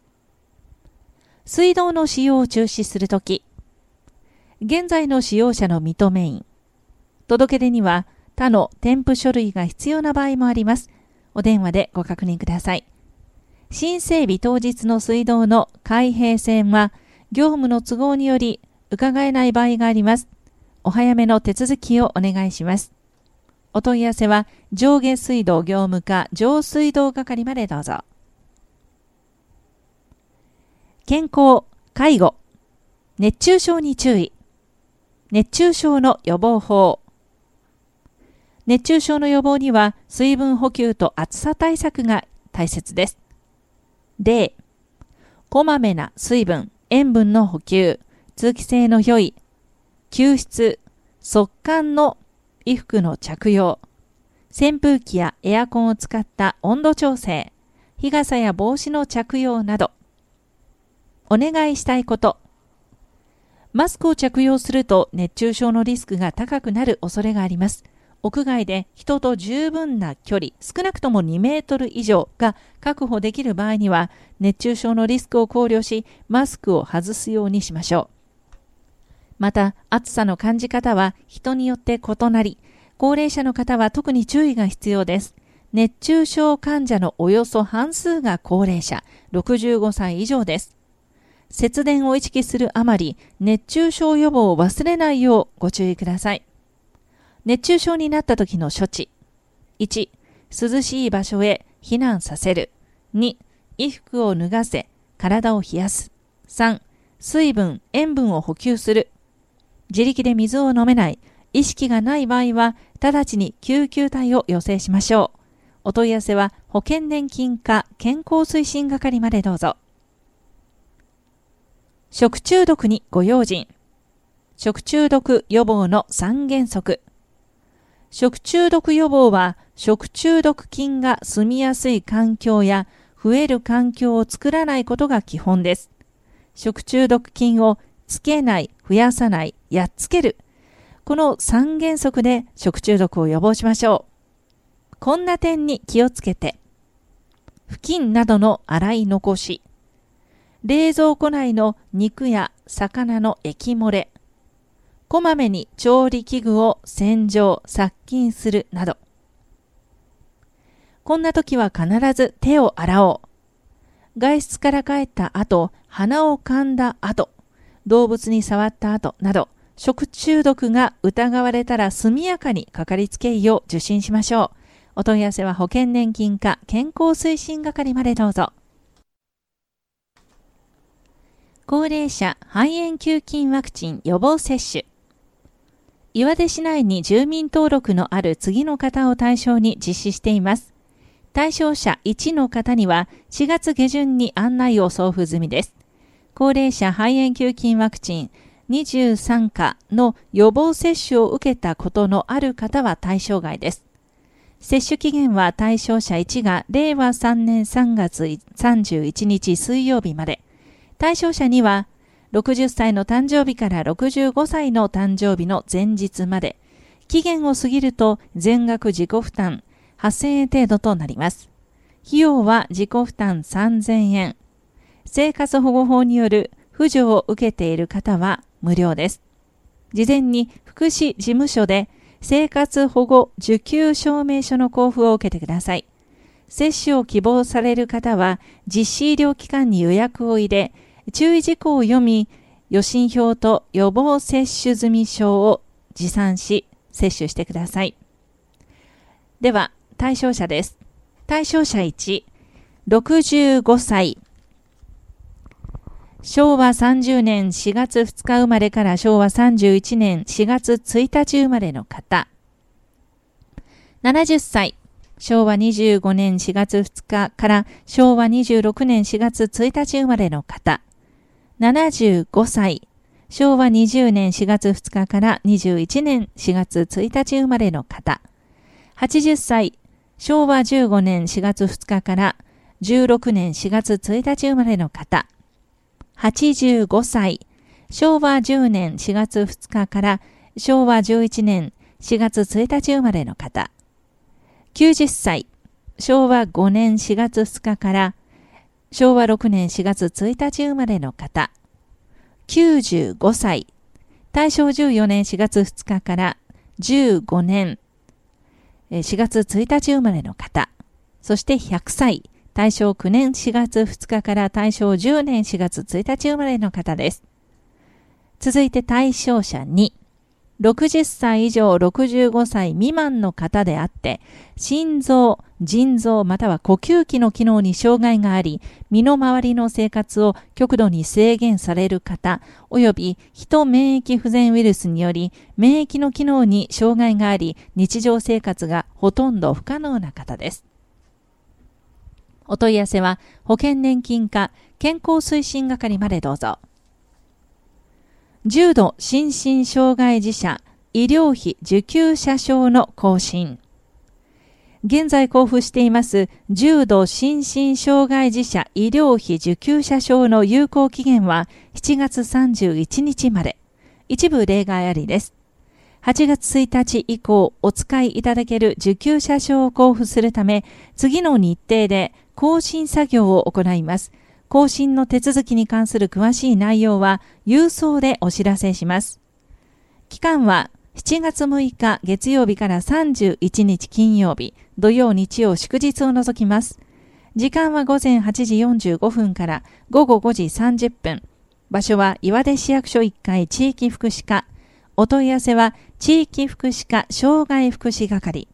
水道の使用を中止するとき、現在の使用者の認め印。届け出には他の添付書類が必要な場合もあります。お電話でご確認ください。新整備当日の水道の開閉栓は業務の都合により伺えない場合があります。お早めの手続きをお願いします。お問い合わせは上下水道業務課上水道係までどうぞ。健康、介護、熱中症に注意。熱中症の予防法。熱中症の予防には水分補給と暑さ対策が大切です。例、こまめな水分、塩分の補給、通気性の良い吸湿、速乾の衣服の着用、扇風機やエアコンを使った温度調整、日傘や帽子の着用など。お願いしたいこと。マスクを着用すると熱中症のリスクが高くなる恐れがあります。屋外で人と十分な距離、少なくとも2メートル以上が確保できる場合には、熱中症のリスクを考慮し、マスクを外すようにしましょう。また、暑さの感じ方は人によって異なり、高齢者の方は特に注意が必要です。熱中症患者のおよそ半数が高齢者、65歳以上です。節電を意識するあまり、熱中症予防を忘れないようご注意ください。熱中症になった時の処置。1、涼しい場所へ避難させる。2、衣服を脱がせ、体を冷やす。3、水分、塩分を補給する。自力で水を飲めない、意識がない場合は、直ちに救急隊を要請しましょう。お問い合わせは保険年金課健康推進係までどうぞ。食中毒にご用心。食中毒予防の3原則。食中毒予防は食中毒菌が住みやすい環境や増える環境を作らないことが基本です。食中毒菌をつけない、増やさない、やっつける。この3原則で食中毒を予防しましょう。こんな点に気をつけて。布巾などの洗い残し。冷蔵庫内の肉や魚の液漏れ。こまめに調理器具を洗浄、殺菌するなど。こんな時は必ず手を洗おう。外出から帰った後、鼻を噛んだ後、動物に触った後など、食中毒が疑われたら速やかにかかりつけ医を受診しましょう。お問い合わせは保険年金課健康推進係までどうぞ。高齢者肺炎球菌ワクチン予防接種。岩出市内に住民登録のある次の方を対象に実施しています。対象者1の方には4月下旬に案内を送付済みです。高齢者肺炎球菌ワクチン23価の予防接種を受けたことのある方は対象外です。接種期限は対象者1が令和3年3月31日水曜日まで。対象者2は60歳の誕生日から65歳の誕生日の前日まで。期限を過ぎると全額自己負担8000円程度となります。費用は自己負担3000円。生活保護法による扶助を受けている方は無料です。事前に福祉事務所で生活保護受給証明書の交付を受けてください。接種を希望される方は実施医療機関に予約を入れ、注意事項を読み、予診票と予防接種済証を持参し、接種してください。では、対象者です。対象者1、65歳。昭和30年4月2日生まれから昭和31年4月1日生まれの方。70歳。 昭和25年4月2日から昭和26年4月1日生まれの方。75歳。昭和20年4月2日から21年4月1日生まれの方。80歳。昭和15年4月2日から16年4月1日生まれの方。85歳。昭和10年4月2日から昭和11年4月1日生まれの方。90歳。昭和5年4月2日から昭和6年4月1日生まれの方。95歳。大正14年4月2日から15年4月1日生まれの方。そして100歳。大正9年4月2日から大正10年4月1日生まれの方です。続いて対象者2。60歳以上65歳未満の方であって、心臓、腎臓または呼吸器の機能に障害があり、身の回りの生活を極度に制限される方、およびヒト免疫不全ウイルスにより、免疫の機能に障害があり、日常生活がほとんど不可能な方です。お問い合わせは、保険年金課健康推進係までどうぞ。重度心身障害児者医療費受給者証の更新。現在交付しています重度心身障害児者医療費受給者証の有効期限は7月31日まで。一部例外ありです。8月1日以降お使いいただける受給者証を交付するため、次の日程で更新作業を行います。更新の手続きに関する詳しい内容は郵送でお知らせします。期間は7月6日月曜日から31日金曜日、土曜日曜祝日を除きます。時間は午前8時45分から午後5時30分。場所は岩出市役所1階地域福祉課。お問い合わせは地域福祉課障害福祉係。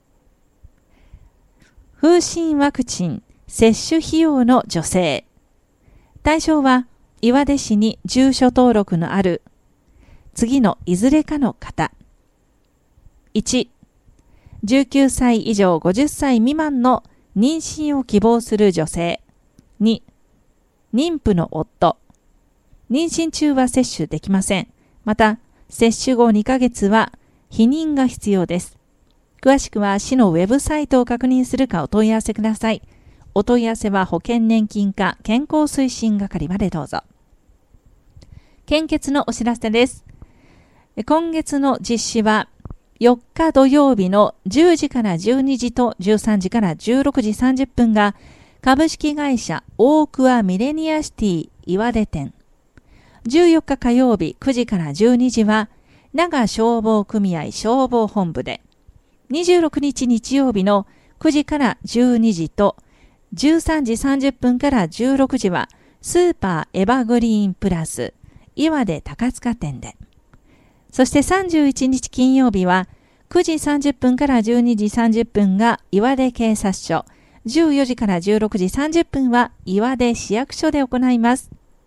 風疹ワクチン接種費用の助成。対象は岩出市に住所登録のある次のいずれかの方。1、19歳以上50歳未満の妊娠を希望する女性。2、妊婦の夫。妊娠中は接種できません。また、接種後2ヶ月は避妊が必要です。詳しくは市のウェブサイトを確認するかお問い合わせください。お問い合わせは保険年金課健康推進係までどうぞ。献血のお知らせです。今月の実施は4日土曜日の10時から12時と13時から16時30分が株式会社大桑ミレニアシティ岩出店。14日火曜日9時から12時は長消防組合消防本部で、26日日曜日の9時から12時と13時30分から16時はスーパーエバグリーンプラス岩出高塚店で、そして31日金曜日は9時30分から12時30分が岩出警察署、14時から16時30分は岩出市役所で行います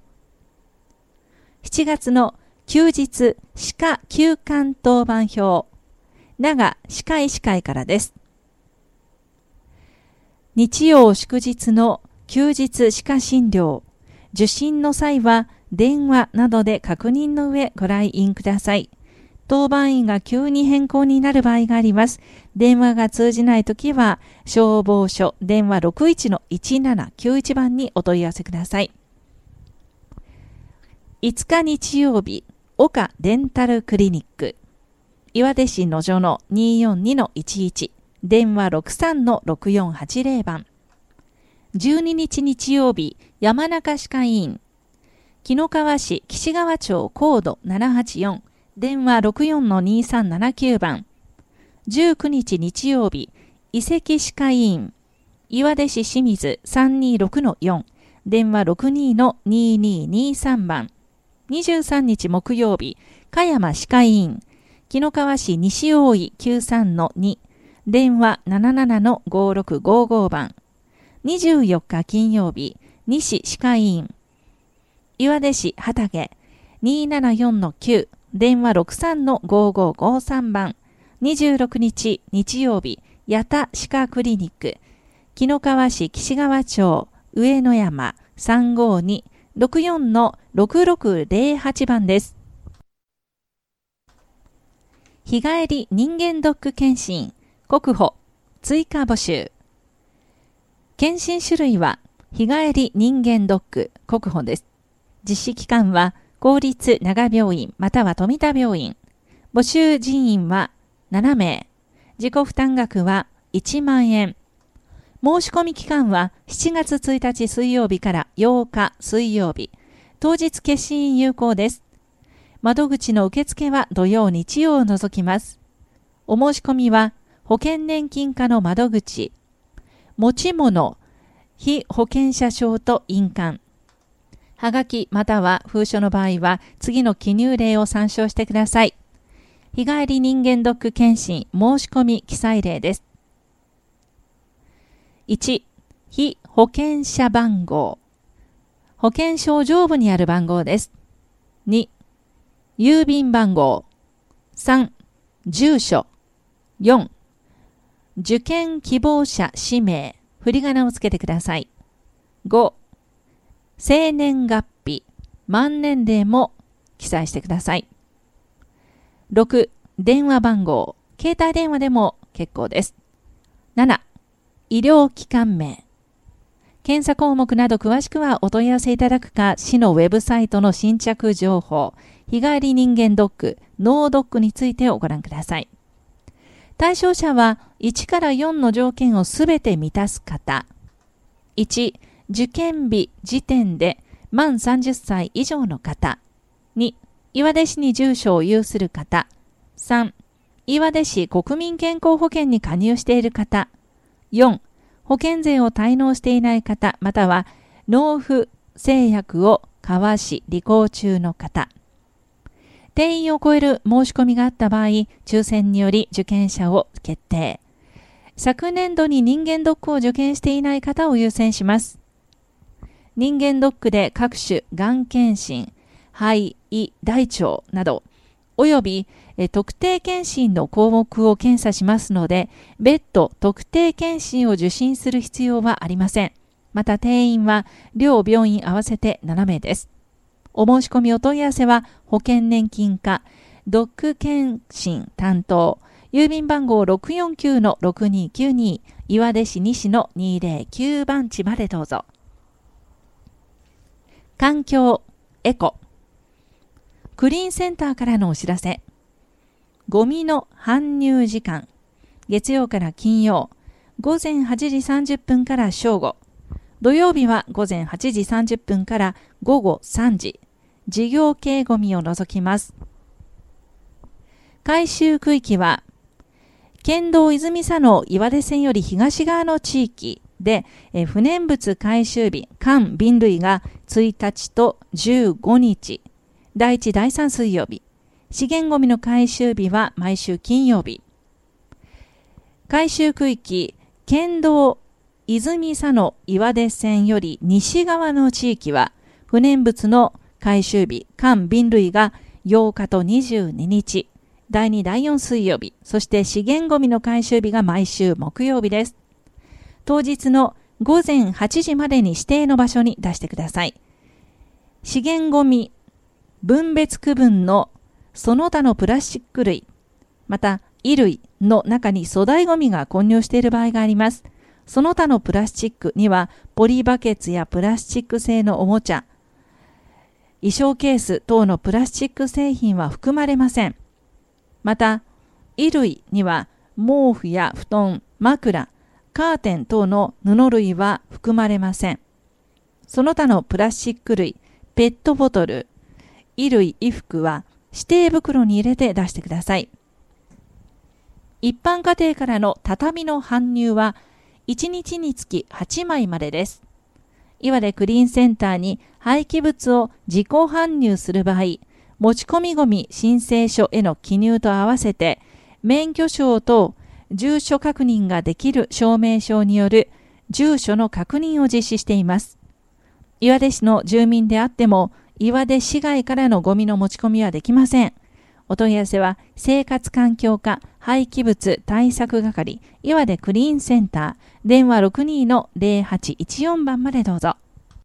。7月の休日歯科休館当番表、長歯科医師会からです。日曜祝日の休日歯科診療、受診の際は電話などで確認の上ご来院ください。当番員が急に変更になる場合があります。電話が通じないときは消防署電話 61-1791 番にお問い合わせください。5日日曜日、岡デンタルクリニック、岩出市野所の 242-11、電話 63-6480 番。12日日曜日、山中歯科医院、紀の川市岸川町コード784、電話 64-2379 番。19日日曜日、遺跡歯科医院、岩出市清水 326-4、電話 62-2223 番。23日木曜日、香山歯科医院、紀の川市西大井 93-2、電話 77-5655 番。24日金曜日、西歯科医院、岩出市畑 274-9、電話 63-5553 番。26日日曜日、 八田歯科クリニック、紀の川市岸川町上野山 352-64-6608 番です。日帰り人間ドック検診国保追加募集。検診種類は日帰り人間ドック国保です。実施期間は公立長病院または富田病院。募集人員は7名。自己負担額は1万円。申し込み期間は7月1日水曜日から8日水曜日。当日決診有効です。窓口の受付は土曜日曜を除きます。お申し込みは保険年金課の窓口、持ち物、被保険者証と印鑑。はがきまたは封書の場合は次の記入例を参照してください。日帰り人間ドック検診申し込み記載例です。1、被保険者番号。保険証上部にある番号です。2、郵便番号。3、住所。4、受験希望者氏名、振り仮名をつけてください。5、生年月日、満年齢も記載してください。6、電話番号、携帯電話でも結構です。7、医療機関名。検査項目など詳しくはお問い合わせいただくか、市のウェブサイトの新着情報、日帰り人間ドック、ノードックについてをご覧ください。対象者は1から4の条件をすべて満たす方。1、受験日時点で満30歳以上の方。2、岩出市に住所を有する方。3、岩出市国民健康保険に加入している方。4、保険税を滞納していない方、または納付制約を交わし履行中の方。定員を超える申し込みがあった場合、抽選により受験者を決定。昨年度に人間ドックを受験していない方を優先します。人間ドックで各種がん検診、肺、胃、大腸など、および特定検診の項目を検査しますので、別途特定検診を受診する必要はありません。また定員は両病院合わせて7名です。お申し込みお問い合わせは保険年金課ドック検診担当郵便番号 649-6292 岩出市西の209番地までどうぞ。環境エコクリーンセンターからのお知らせ。ゴミの搬入時間月曜から金曜午前8時30分から正午、土曜日は午前8時30分から午後3時、事業系ゴミを除きます。回収区域は、県道泉佐野岩出線より東側の地域で、不燃物回収日、缶瓶類が1日と15日、第1、第3水曜日、資源ゴミの回収日は毎週金曜日。回収区域、県道泉佐野岩出線より西側の地域は、不燃物の回収日、缶瓶類が8日と22日、第2、第4水曜日、そして資源ゴミの回収日が毎週木曜日です。当日の午前8時までに指定の場所に出してください。資源ゴミ、分別区分のその他のプラスチック類、また衣類の中に粗大ゴミが混入している場合があります。その他のプラスチックにはポリバケツやプラスチック製のおもちゃ、衣装ケース等のプラスチック製品は含まれません。また、衣類には毛布や布団、枕、カーテン等の布類は含まれません。その他のプラスチック類、ペットボトル、衣類、衣服は指定袋に入れて出してください。一般家庭からの畳の搬入は1日につき8枚までです。岩出クリーンセンターに廃棄物を自己搬入する場合、持ち込みゴミ申請書への記入と合わせて、免許証と住所確認ができる証明書による住所の確認を実施しています。岩出市の住民であっても、岩出市外からのゴミの持ち込みはできません。 お問い合わせは生活環境課廃棄物対策係岩手クリーンセンター電話 62-0814 番までどうぞ。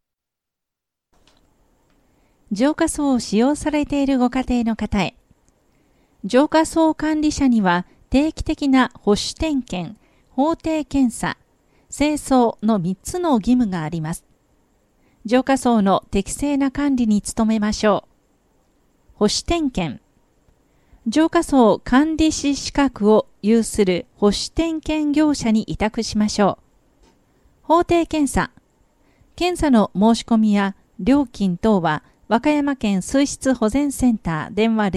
浄化槽を使用されているご家庭の方へ。浄化槽管理者には定期的な保守点検、法定検査、清掃の3つの義務があります。浄化槽の適正な管理に努めましょう。保守点検。浄化槽管理士資格を有する保守点検業者に委託しましょう。法定検査。検査の申し込みや料金等は和歌山県水質保全センター電話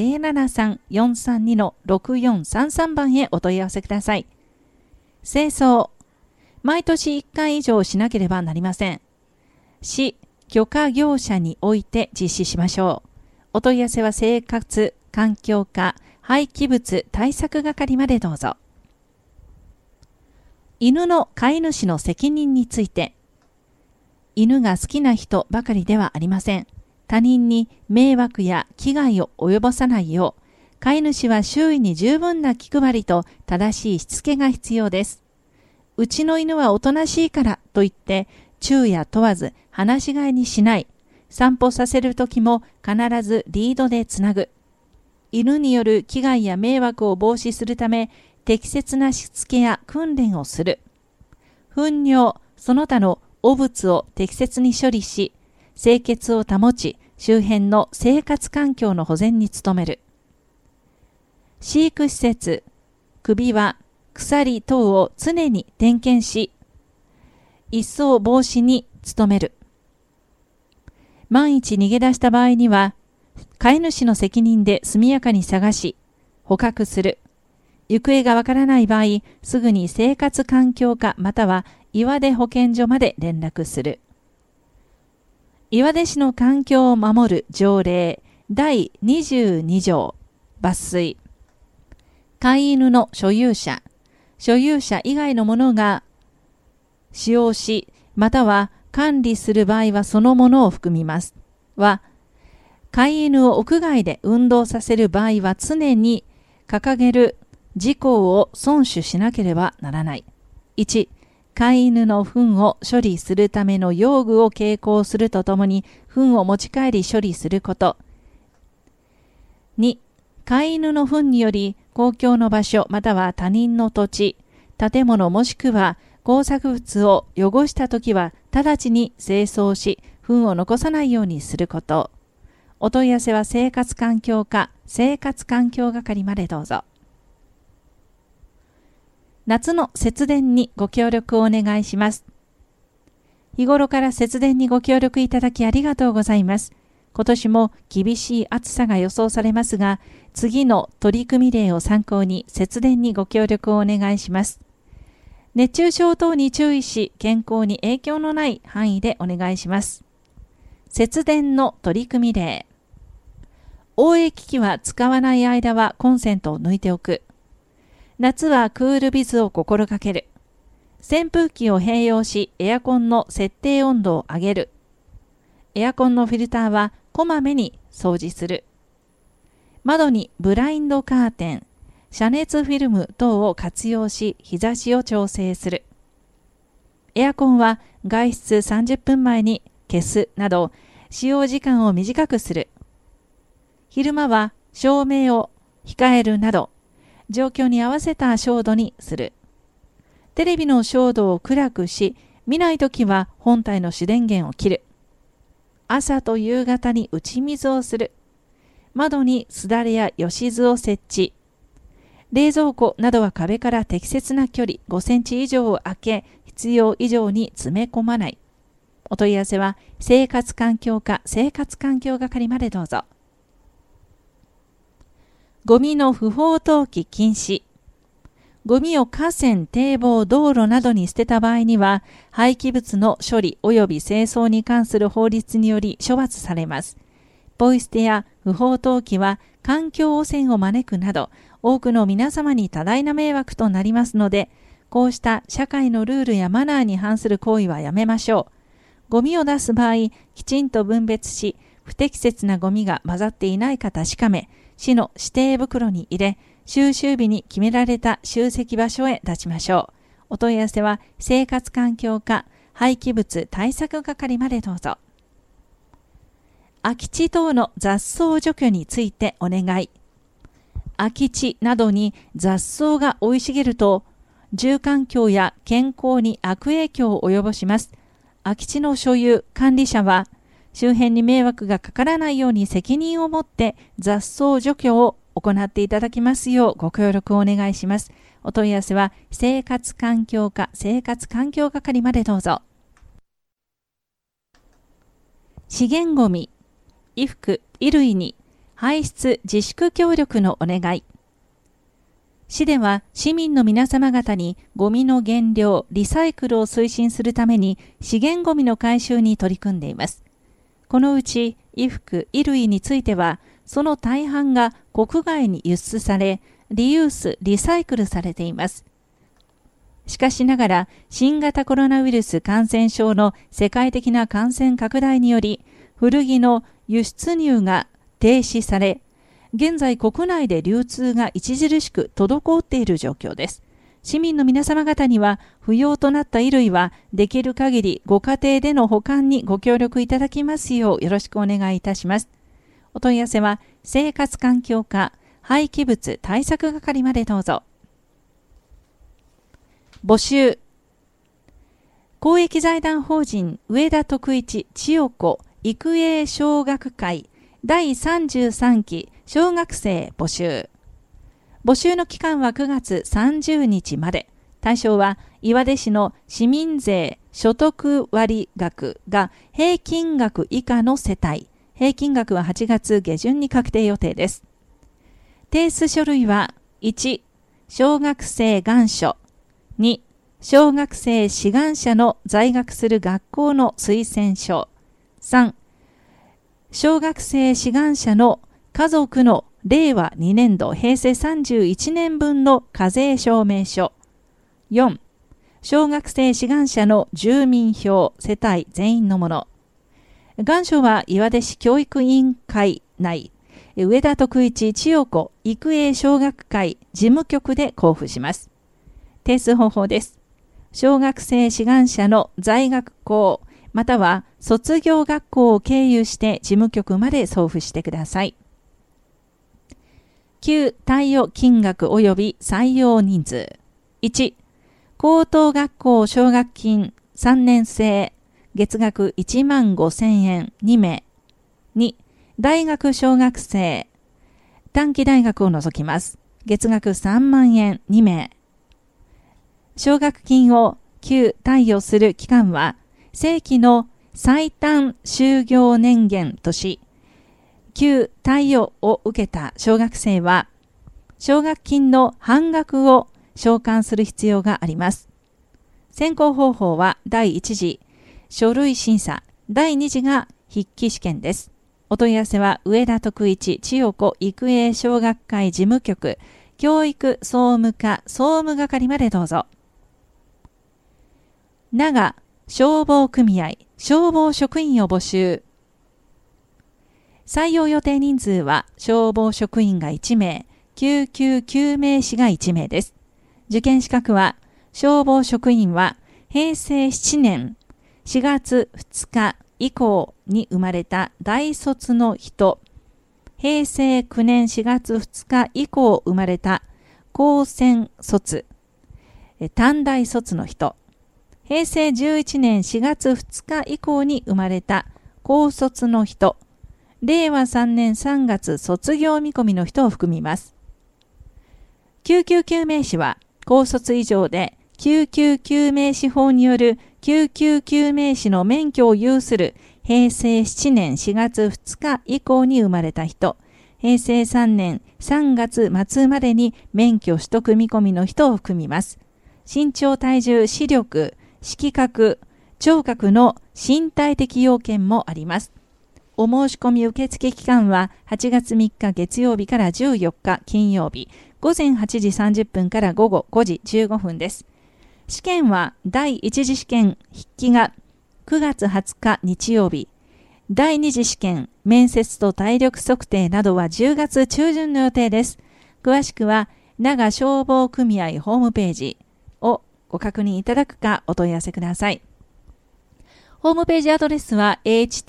073-432-6433 番へお問い合わせください。清掃。毎年1回以上しなければなりません。市許可業者において実施しましょう。お問い合わせは生活環境課廃棄物対策係までどうぞ。犬の飼い主の責任について。犬が好きな人ばかりではありません。他人に迷惑や危害を及ぼさないよう、飼い主は周囲に十分な気配りと正しいしつけが必要です。うちの犬はおとなしいからと言って、昼夜問わず放し飼いにしない。散歩させるときも必ずリードでつなぐ。犬による危害や迷惑を防止するため、適切なしつけや訓練をする。糞尿、その他の汚物を適切に処理し、清潔を保ち、周辺の生活環境の保全に努める。飼育施設、首輪、鎖等を常に点検し、一掃防止に努める。万一逃げ出した場合には、飼い主の責任で速やかに探し、捕獲する。行方がわからない場合、すぐに生活環境課または岩出保健所まで連絡する。岩出市の環境を守る条例第22条抜粋。飼い犬の所有者以外の者が使用し、または管理する場合はそのものを含みます。は、飼い犬を屋外で運動させる場合は常に掲げる事項を遵守しなければならない。1、飼い犬の糞を処理するための用具を携行するとともに、糞を持ち帰り処理すること。2、飼い犬の糞により公共の場所または他人の土地、建物もしくは工作物を汚したときは直ちに清掃し、糞を残さないようにすること。お問い合わせは生活環境課生活環境係までどうぞ。夏の節電にご協力をお願いします。日頃から節電にご協力いただきありがとうございます。今年も厳しい暑さが予想されますが、次の取り組み例を参考に節電にご協力をお願いします。熱中症等に注意し、健康に影響のない範囲でお願いします。節電の取り組み例。応援機器は使わない間はコンセントを抜いておく。夏はクールビズを心がける。扇風機を併用し、エアコンの設定温度を上げる。エアコンのフィルターはこまめに掃除する。窓にブラインドカーテン、遮熱フィルム等を活用し、日差しを調整する。エアコンは外出30分前に消すなど、使用時間を短くする。昼間は照明を控えるなど、状況に合わせた照度にする。テレビの照度を暗くし、見ないときは本体の主電源を切る。朝と夕方に打ち水をする。窓にすだれやよしずを設置。冷蔵庫などは壁から適切な距離5センチ以上を空け、必要以上に詰め込まない。お問い合わせは生活環境課生活環境係までどうぞ。ゴミの不法投棄禁止。ゴミを河川、堤防、道路などに捨てた場合には、廃棄物の処理及び清掃に関する法律により処罰されます。ポイ捨てや不法投棄は環境汚染を招くなど、多くの皆様に多大な迷惑となりますので、こうした社会のルールやマナーに反する行為はやめましょう。ゴミを出す場合、きちんと分別し、不適切なゴミが混ざっていないか確かめ、 市の指定袋に入れ、収集日に決められた集積場所へ出しましょう。お問い合わせは生活環境課廃棄物対策係までどうぞ。空き地等の雑草除去についてお願い。空き地などに雑草が生い茂ると、住環境や健康に悪影響を及ぼします。空き地の所有・管理者は、周辺に迷惑がかからないように責任を持って雑草除去を行っていただきますようご協力をお願いします。お問い合わせは生活環境課生活環境係までどうぞ。資源ごみ、衣服・衣類に排出自粛協力のお願い。市では市民の皆様方にゴミの減量・リサイクルを推進するために資源ゴミの回収に取り組んでいます。このうち衣服・衣類については、その大半が国外に輸出され、リユース・リサイクルされています。しかしながら、新型コロナウイルス感染症の世界的な感染拡大により、古着の輸出入が停止され、現在国内で流通が著しく滞っている状況です。市民の皆様方には不要となった衣類はできる限りご家庭での保管にご協力いただきますようよろしくお願いいたします。お問い合わせは生活環境課廃棄物対策係までどうぞ。募集。公益財団法人上田徳一千代子育英小学会第33期小学生募集。募集の期間は9月30日まで。対象は岩出市の市民税所得割額が平均額以下の世帯。平均額は8月下旬に確定予定です。提出書類は1、小学生願書。2、小学生志願者の在学する学校の推薦書。3、小学生志願者の家族の令和2年度平成31年分の課税証明書。4、小学生志願者の住民票世帯全員のもの。願書は岩出市教育委員会内、上田徳一千代子育英小学会事務局で交付します。提出方法です。小学生志願者の在学校または卒業学校を経由して事務局まで送付してください。給貸与金額及び採用人数。1、高等学校奨学金3年生、月額1万5,000円2名。2、大学奨学生、短期大学を除きます。月額3万円2名。奨学金を給貸与する期間は、正規の最短就業年限とし、給貸与を受けた小学生は、奨学金の半額を償還する必要があります。選考方法は第1次、書類審査、第2次が筆記試験です。お問い合わせは上田徳一千代子育英小学会事務局、教育総務課総務係までどうぞ。長消防組合消防職員を募集。採用予定人数は消防職員が1名、救急救命士が1名です。受験資格は消防職員は平成7年4月2日以降に生まれた大卒の人、平成9年4月2日以降生まれた高専卒、短大卒の人、平成11年4月2日以降に生まれた高卒の人、令和3年3月卒業見込みの人を含みます。救急救命士は高卒以上で救急救命士法による救急救命士の免許を有する平成7年4月2日以降に生まれた人、平成3年3月末までに免許取得見込みの人を含みます。身長体重視力色覚聴覚の身体的要件もあります。お申し込み受付期間は8月3日月曜日から14日金曜日、午前8時30分から午後5時15分です。試験は第1次試験筆記が9月20日日曜日、 第二次試験、面接と体力測定などは10月中旬の予定です。詳しくは、長消防組合ホームページをご確認いただくかお問い合わせください。ホームページアドレスは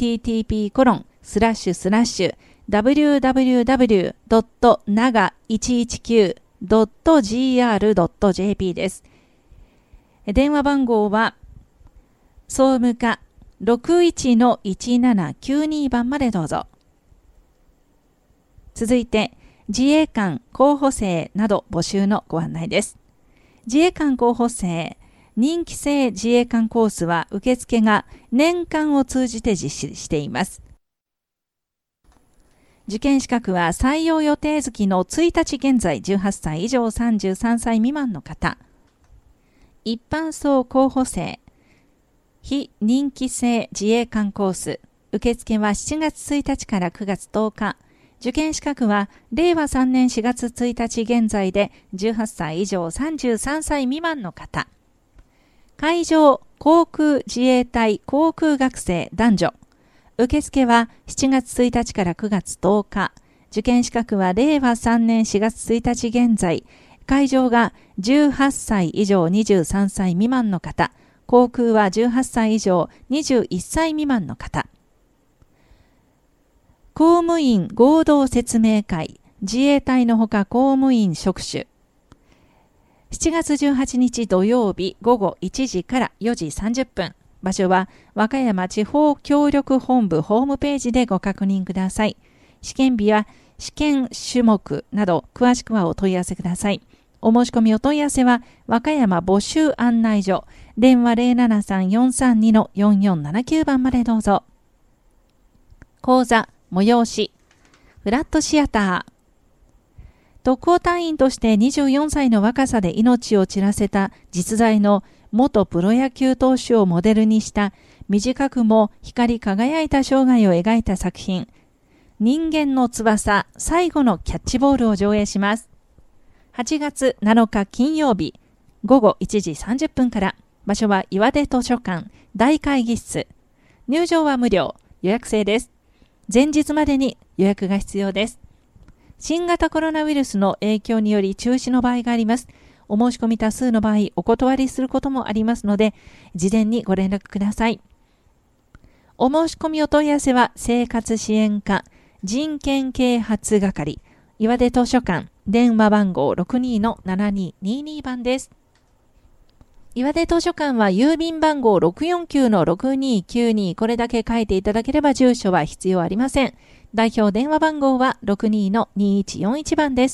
http://www.naga119.gr.jp です。電話番号は総務課 61-1792 番までどうぞ。続いて、自衛官候補生など募集のご案内です。自衛官候補生、任期制自衛官コースは受付が年間を通じて実施しています。受験資格は採用予定月の1日現在18歳以上33歳未満の方。一般層候補生、非任期制自衛官コース。受付は7月1日から9月10日。受験資格は令和3年4月1日現在で18歳以上33歳未満の方。海上航空自衛隊航空学生男女。受付は7月1日から9月10日。受験資格は令和3年4月1日現在。会場が18歳以上23歳未満の方。航空は18歳以上21歳未満の方。公務員合同説明会、自衛隊のほか公務員職種。7月18日土曜日午後1時から4時30分。場所は和歌山地方協力本部ホームページでご確認ください。試験日や試験種目など詳しくはお問い合わせください。お申し込みお問い合わせは和歌山募集案内所、電話 073-432-4479 番までどうぞ。講座催し、フラットシアター。特攻隊員として24歳の若さで命を散らせた実在の元プロ野球投手をモデルにした短くも光り輝いた生涯を描いた作品、人間の翼、最後のキャッチボールを上映します。8月7日金曜日、午後1時30分から、場所は岩出図書館大会議室。入場は無料、予約制です。前日までに予約が必要です。新型コロナウイルスの影響により中止の場合があります。お申し込み多数の場合、お断りすることもありますので、事前にご連絡ください。お申し込みお問い合わせは、生活支援課人権啓発係、岩出図書館、電話番号 62-7222 番です。岩出図書館は郵便番号 649-6292、これだけ書いていただければ住所は必要ありません。代表電話番号は 62-2141 番です。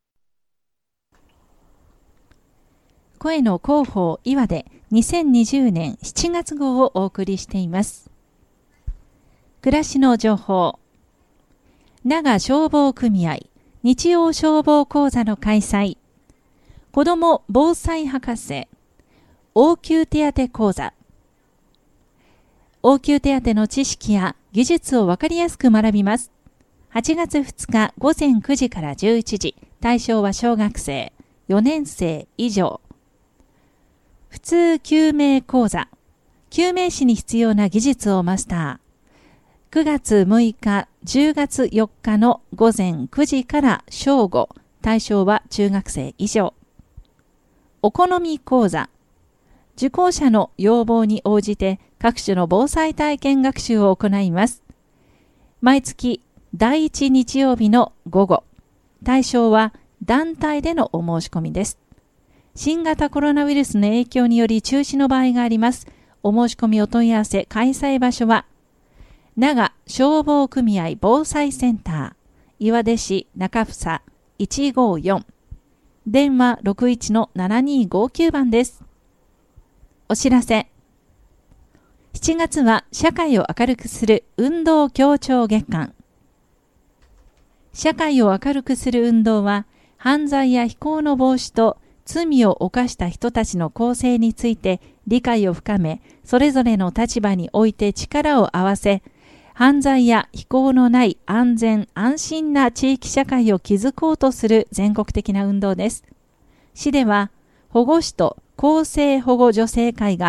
声の広報岩出2020年7月号をお送りしています。暮らしの情報。長消防組合日曜消防講座の開催。子ども防災博士応急手当講座。応急手当の知識や技術をわかりやすく学びます。8月2日午前9時から11時、対象は小学生、4年生以上。普通救命講座。救命士に必要な技術をマスター。9月6日、10月4日の午前9時から正午、対象は中学生以上。お好み講座。受講者の要望に応じて各種の防災体験学習を行います。毎月第1日曜日の午後。対象は団体でのお申し込みです。新型コロナウイルスの影響により中止の場合があります。お申し込みお問い合わせ、開催場所は、長消防組合防災センター、岩出市中房154、電話 61-7259 番です。お知らせ。7月は社会を明るくする運動協調月間。社会を明るくする運動は、犯罪や非行の防止と罪を犯した人たちの更生について理解を深め、それぞれの立場において力を合わせ、犯罪や非行のない安全・安心な地域社会を築こうとする全国的な運動です。市では、保護司と更生保護助成会が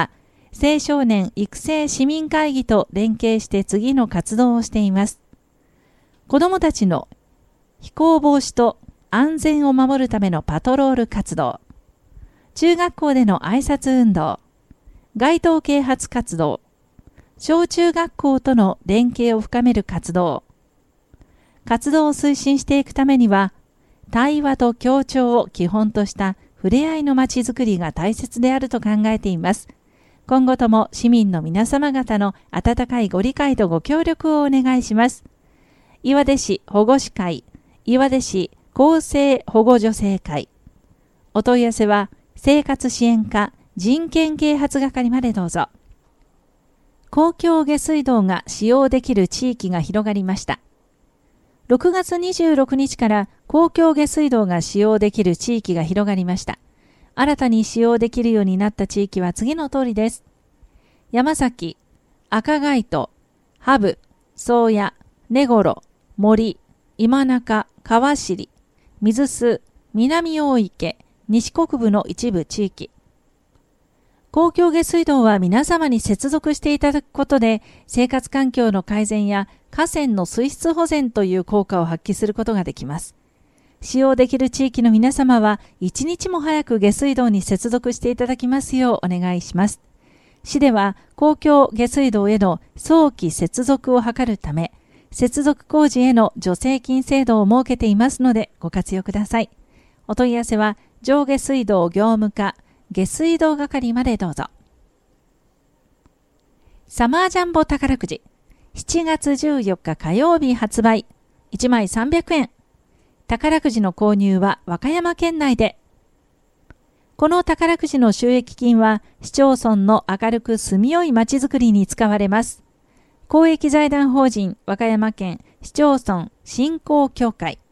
青少年育成市民会議と連携して次の活動をしています。子どもたちの非行防止と安全を守るためのパトロール活動、中学校での挨拶運動、街頭啓発活動、小中学校との連携を深める活動を推進していくためには、対話と協調を基本とした触れ合いのまちづくりが大切であると考えています。今後とも市民の皆様方の温かいご理解とご協力をお願いします。岩出市保護司会、岩出市厚生保護助成会。お問い合わせは生活支援課人権啓発係までどうぞ。公共下水道が使用できる地域が広がりました。6月26日から公共下水道が使用できる地域が広がりました。新たに使用できるようになった地域は次の通りです。山崎、赤貝戸、ハブ、宗谷、根頃、森、今中、川尻、水須、南大池、西国部の一部地域。公共下水道は皆様に接続していただくことで、生活環境の改善や河川の水質保全という効果を発揮することができます。使用できる地域の皆様は、一日も早く下水道に接続していただきますようお願いします。市では、公共下水道への早期接続を図るため、接続工事への助成金制度を設けていますので、ご活用ください。お問い合わせは、上下水道業務課、下水道係までどうぞ。サマージャンボ宝くじ7月14日火曜日発売1枚300円。宝くじの購入は和歌山県内で。この宝くじの収益金は市町村の明るく住みよいまちづくりに使われます。公益財団法人和歌山県市町村振興協会。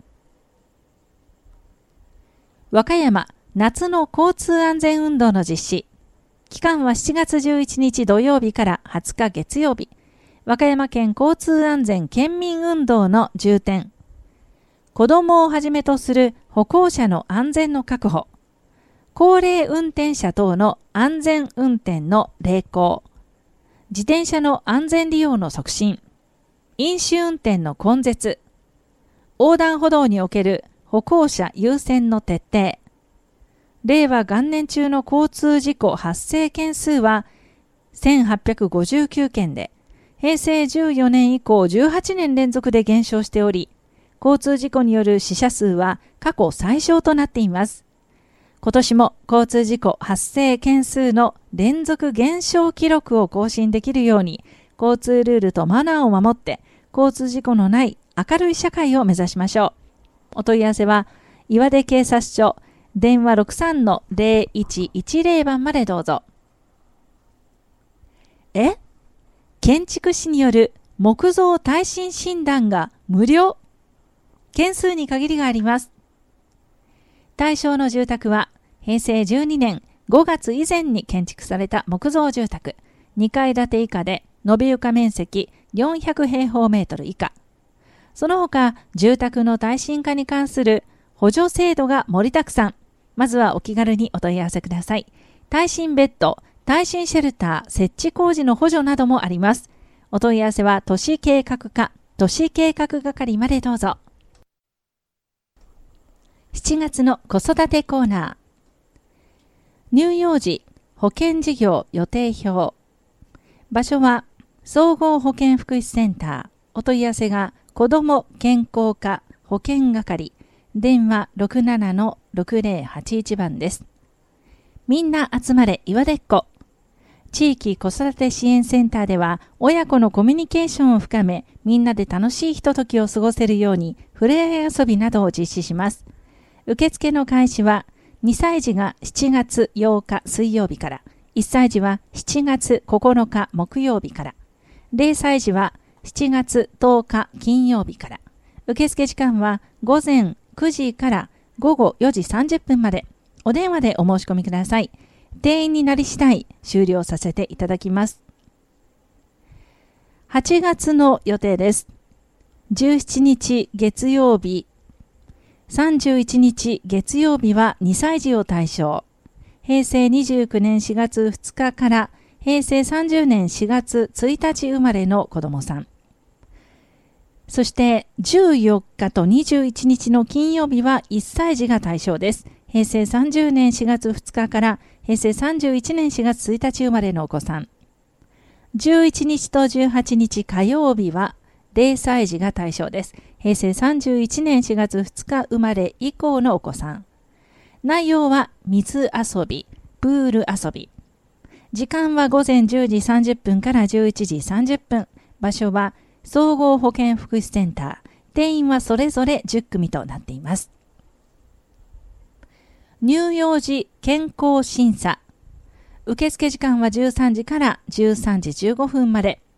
和歌山夏の交通安全運動の実施。期間は7月11日土曜日から20日月曜日。和歌山県交通安全県民運動の重点。子供をはじめとする歩行者の安全の確保。高齢運転者等の安全運転の励行。自転車の安全利用の促進。飲酒運転の根絶。横断歩道における歩行者優先の徹底。令和元年中の交通事故発生件数は1859件で、平成14年以降18年連続で減少しており、交通事故による死者数は過去最小となっています。今年も交通事故発生件数の連続減少記録を更新できるように、交通ルールとマナーを守って交通事故のない明るい社会を目指しましょう。お問い合わせは岩出警察署電話 63-0110 番までどうぞ。建築士による木造耐震診断が無料。件数に限りがあります。対象の住宅は平成12年5月以前に建築された木造住宅2階建て以下で延べ床面積400平方メートル以下。その他住宅の耐震化に関する補助制度が盛りだくさん。まずはお気軽にお問い合わせください。耐震ベッド、耐震シェルター、設置工事の補助などもあります。お問い合わせは都市計画課、都市計画係までどうぞ。7月の子育てコーナー。乳幼児保健事業予定表。場所は総合保健福祉センター。お問い合わせが子ども健康課保健係。電話 67-6081 番です。みんな集まれ岩出っ子。地域子育て支援センターでは親子のコミュニケーションを深め、みんなで楽しいひとときを過ごせるようにふれあい遊びなどを実施します。受付の開始は2歳児が7月8日水曜日から、1歳児は7月9日木曜日から、0歳児は7月10日金曜日から。受付時間は午前9時から午後4時30分まで。お電話でお申し込みください。定員になり次第終了させていただきます。8月の予定です。17日月曜日、31日月曜日は2歳児を対象。平成29年4月2日から平成30年4月1日生まれの子供さん。そして14日と21日の金曜日は1歳児が対象です。平成30年4月2日から平成31年4月1日生まれのお子さん。11日と18日火曜日は0歳児が対象です。平成31年4月2日生まれ以降のお子さん。内容は水遊び、プール遊び。時間は午前10時30分から11時30分。場所は総合保健福祉センター。定員はそれぞれ10組となっています。乳幼児健康審査。受付時間は13時から13時15分まで。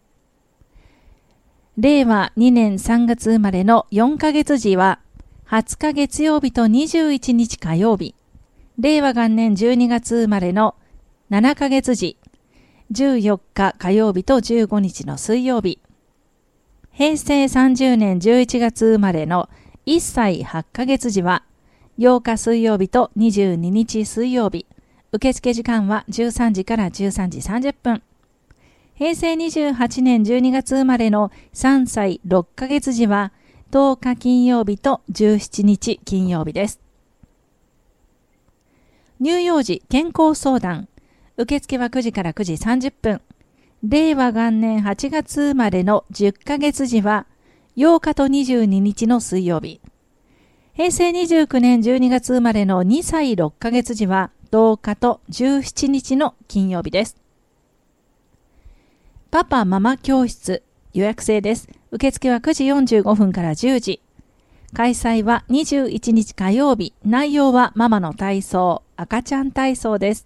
令和2年3月生まれの4ヶ月児は20日月曜日と21日火曜日。令和元年12月生まれの7ヶ月児。14日火曜日と15日の水曜日。平成30年11月生まれの1歳8ヶ月児は8日水曜日と22日水曜日。受付時間は13時から13時30分。平成28年12月生まれの3歳6ヶ月児は10日金曜日と17日金曜日です。乳幼児健康相談。受付は9時から9時30分。令和元年8月生まれの10ヶ月児は8日と22日の水曜日。平成29年12月生まれの2歳6ヶ月児は10日と17日の金曜日です。パパママ教室予約制です。受付は9時45分から10時。開催は21日火曜日。内容はママの体操、赤ちゃん体操です。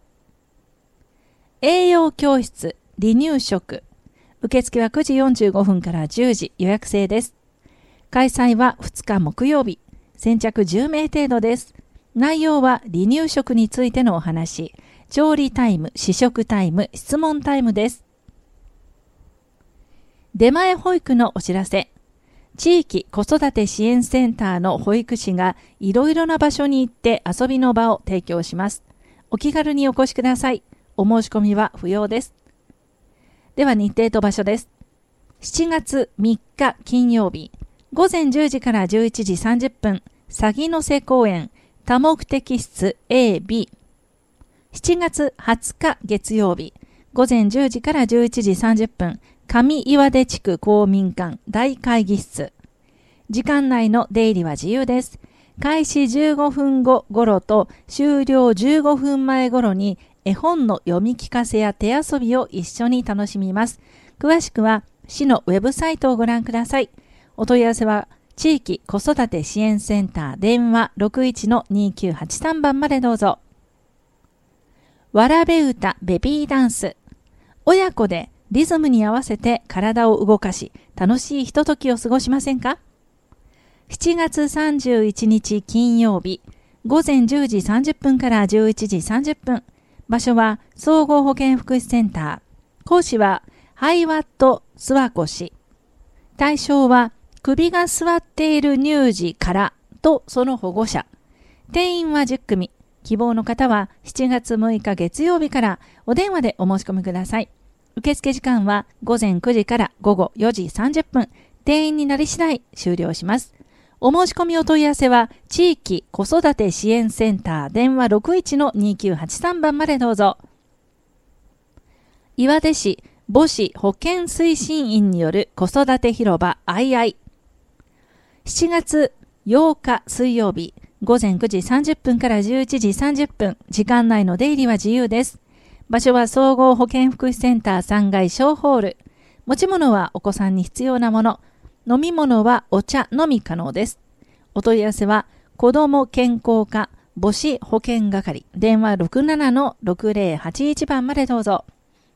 栄養教室離乳食。受付は9時45分から10時。予約制です。開催は2日木曜日。先着10名程度です。内容は離乳食についてのお話、調理タイム、試食タイム、質問タイムです。出前保育のお知らせ。地域子育て支援センターの保育士がいろいろな場所に行って遊びの場を提供します。お気軽にお越しください。お申し込みは不要です。では日程と場所です。7月3日金曜日、午前10時から11時30分、鷺の瀬公園、多目的室 A、B。7月20日月曜日、午前10時から11時30分、上岩出地区公民館大会議室。時間内の出入りは自由です。開始15分後頃と終了15分前頃に絵本の読み聞かせや手遊びを一緒に楽しみます。詳しくは市のウェブサイトをご覧ください。お問い合わせは地域子育て支援センター電話 61-2983 番までどうぞ。わらべ歌ベビーダンス。親子でリズムに合わせて体を動かし、楽しいひとときを過ごしませんか？ 7 月31日金曜日、午前10時30分から11時30分。場所は総合保健福祉センター。講師はハイワット・スワコ氏。対象は首が座っている乳児からとその保護者。定員は10組。希望の方は7月6日月曜日からお電話でお申し込みください。受付時間は午前9時から午後4時30分。定員になり次第終了します。お申し込みお問い合わせは地域子育て支援センター電話 61-2983 番までどうぞ。岩手市母子保健推進員による子育て広場II。7月8日水曜日、午前9時30分から11時30分。時間内の出入りは自由です。場所は総合保健福祉センター3階小ホール。持ち物はお子さんに必要なもの。飲み物はお茶のみ可能です。お問い合わせは子ども健康課母子保健係電話 67-6081 番までどうぞ。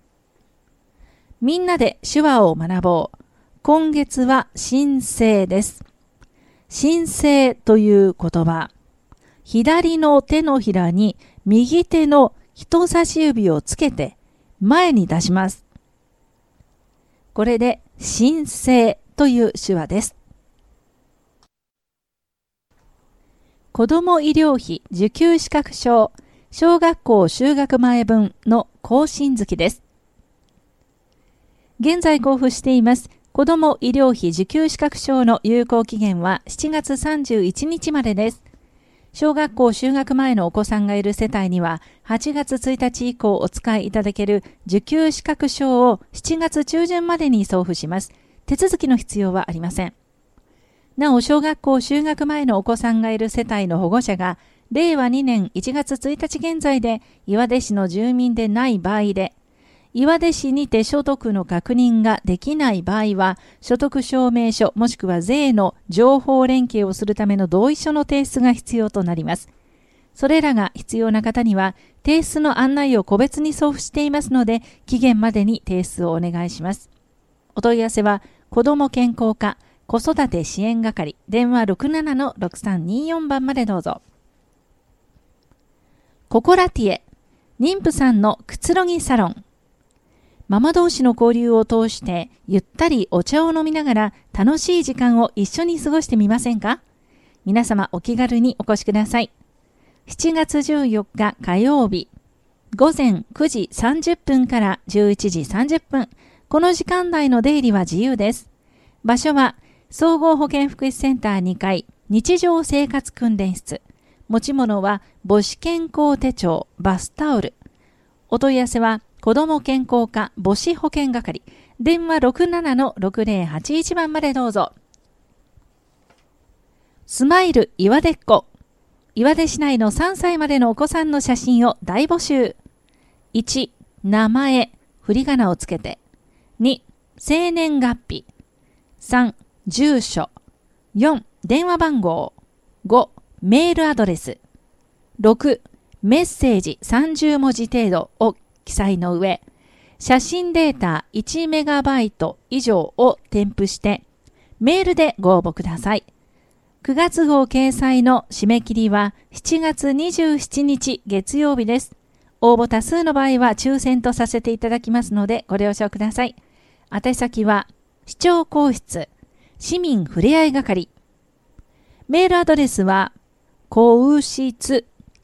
みんなで手話を学ぼう。今月は申請です。申請という言葉。左の手のひらに右手の人差し指をつけて前に出します。これで申請という手話です。子ども医療費受給資格証小学校就学前分の更新月です。 現在交付しています子ども医療費受給資格証の有効期限は7月31日までです。小学校就学前のお子さんがいる世帯には8月1日以降お使いいただける受給資格証を7月中旬までに送付します。手続きの必要はありません。なお、小学校就学前のお子さんがいる世帯の保護者が令和2年1月1日現在で岩出市の住民でない場合で、岩出市にて所得の確認ができない場合は、所得証明書もしくは税の情報連携をするための同意書の提出が必要となります。それらが必要な方には、提出の案内を個別に送付していますので、期限までに提出をお願いします。お問い合わせは、子ども健康課子育て支援係電話 67-6324 番までどうぞ。ココラティエ妊婦さんのくつろぎサロン。ママ同士の交流を通してゆったりお茶を飲みながら楽しい時間を一緒に過ごしてみませんか？皆様お気軽にお越しください。7月14日火曜日午前9時30分から11時30分、この時間内の出入りは自由です。場所は総合保健福祉センター2階日常生活訓練室。持ち物は母子健康手帳、バスタオル。お問い合わせは子ども健康課母子保健係電話 67-6081 番までどうぞ。スマイル岩出っ子。岩出市内の3歳までのお子さんの写真を大募集。1、名前、振り仮名をつけて。2、生年月日。3、住所。4、電話番号。5、メールアドレス。6、メッセージ30文字程度を記載の上、写真データ1メガバイト以上を添付して、メールでご応募ください。9月号掲載の締め切りは7月27日月曜日です。応募多数の場合は抽選とさせていただきますのでご了承ください。宛先は市長公室市民ふれあい係。メールアドレスは公室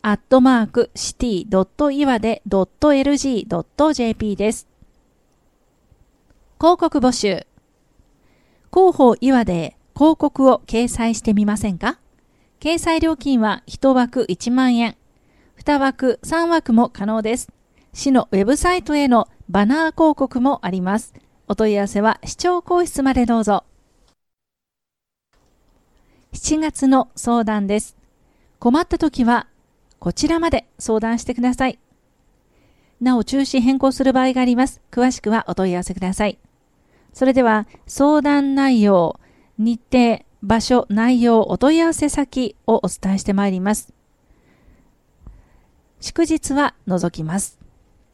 @city.iwade.lg.jp です。広告募集。広報岩出へ広告を掲載してみませんか？掲載料金は1枠1万円。2枠3枠も可能です。市のウェブサイトへのバナー広告もあります。お問い合わせは市長公室までどうぞ。7月の相談です。困ったときはこちらまで相談してください。なお中止変更する場合があります。詳しくはお問い合わせください。それでは相談内容、日程、場所、内容、お問い合わせ先をお伝えしてまいります。祝日は除きます。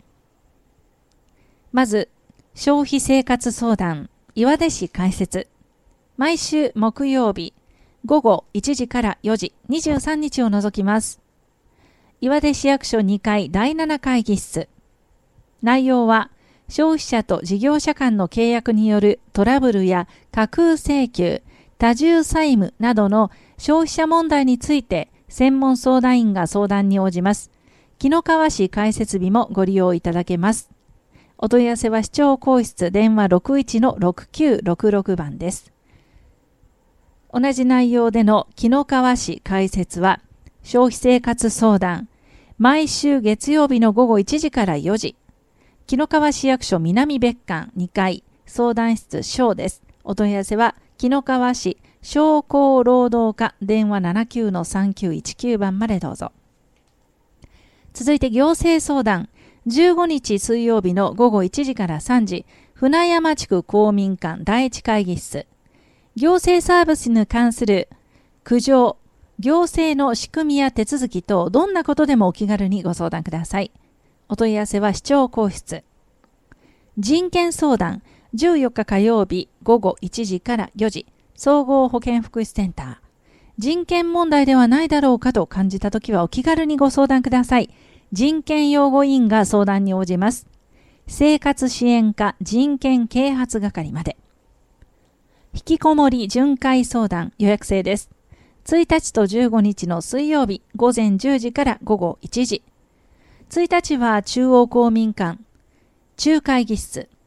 まず、消費生活相談、岩出市開設。毎週木曜日、午後1時から4時、23日を除きます。岩出市役所2階第7会議室。内容は、消費者と事業者間の契約によるトラブルや架空請求、多重債務などの消費者問題について専門相談員が相談に応じます。紀の川市開設日もご利用いただけます。お問い合わせは市長公室電話 61-6966 番です。同じ内容での紀の川市開設は、消費生活相談、毎週月曜日の午後1時から4時、紀の川市役所南別館2階、相談室小です。お問い合わせは、紀の川市商工労働課電話 79-3919 番までどうぞ。続いて行政相談、15日水曜日の午後1時から3時、船山地区公民館第一会議室、行政サービスに関する苦情、行政の仕組みや手続き等、どんなことでもお気軽にご相談ください。お問い合わせは市長公室。人権相談、14日火曜日午後1時から4時、総合保健福祉センター。人権問題ではないだろうかと感じたときはお気軽にご相談ください。人権擁護委員が相談に応じます。生活支援課人権啓発係まで。引きこもり巡回相談予約制です。1日と15日の水曜日午前10時から午後1時。1日は中央公民館、中会議室。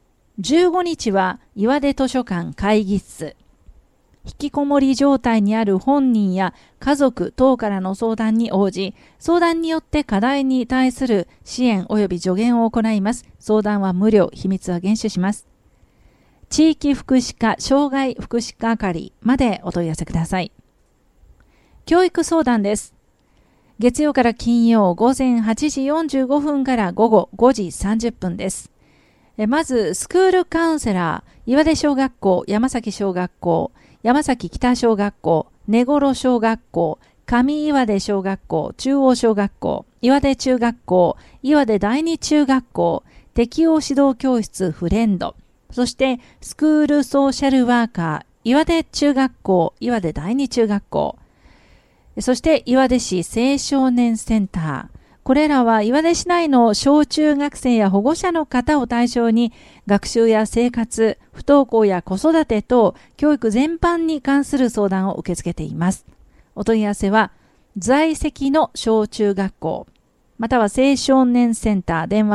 15日は岩出図書館会議室。引きこもり状態にある本人や家族等からの相談に応じ、相談によって課題に対する支援及び助言を行います。相談は無料、秘密は厳守します。地域福祉課障害福祉課係までお問い合わせください。教育相談です。月曜から金曜午前8時45分から午後5時30分です。まず、スクールカウンセラー、岩出小学校、山崎小学校、山崎北小学校、根頃小学校、上岩出小学校、中央小学校、岩出中学校、岩出第二中学校、適応指導教室フレンド、そしてスクールソーシャルワーカー、岩出中学校、岩出第二中学校、そして岩出市青少年センター。これらは岩出市内の小中学生や保護者の方を対象に学習や生活、不登校や子育て等教育全般に関する相談を受け付けています。お問い合わせは在籍の小中学校、または青少年センター電話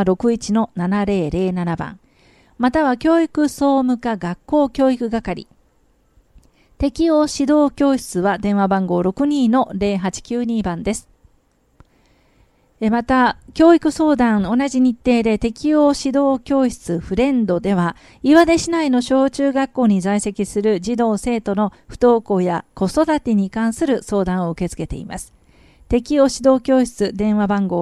61-7007 番、または教育総務課学校教育係。適応指導教室は電話番号 62-0892 番です。また、教育相談同じ日程で適応指導教室フレンドでは、岩出市内の小中学校に在籍する児童生徒の不登校や子育てに関する相談を受け付けています。適応指導教室電話番号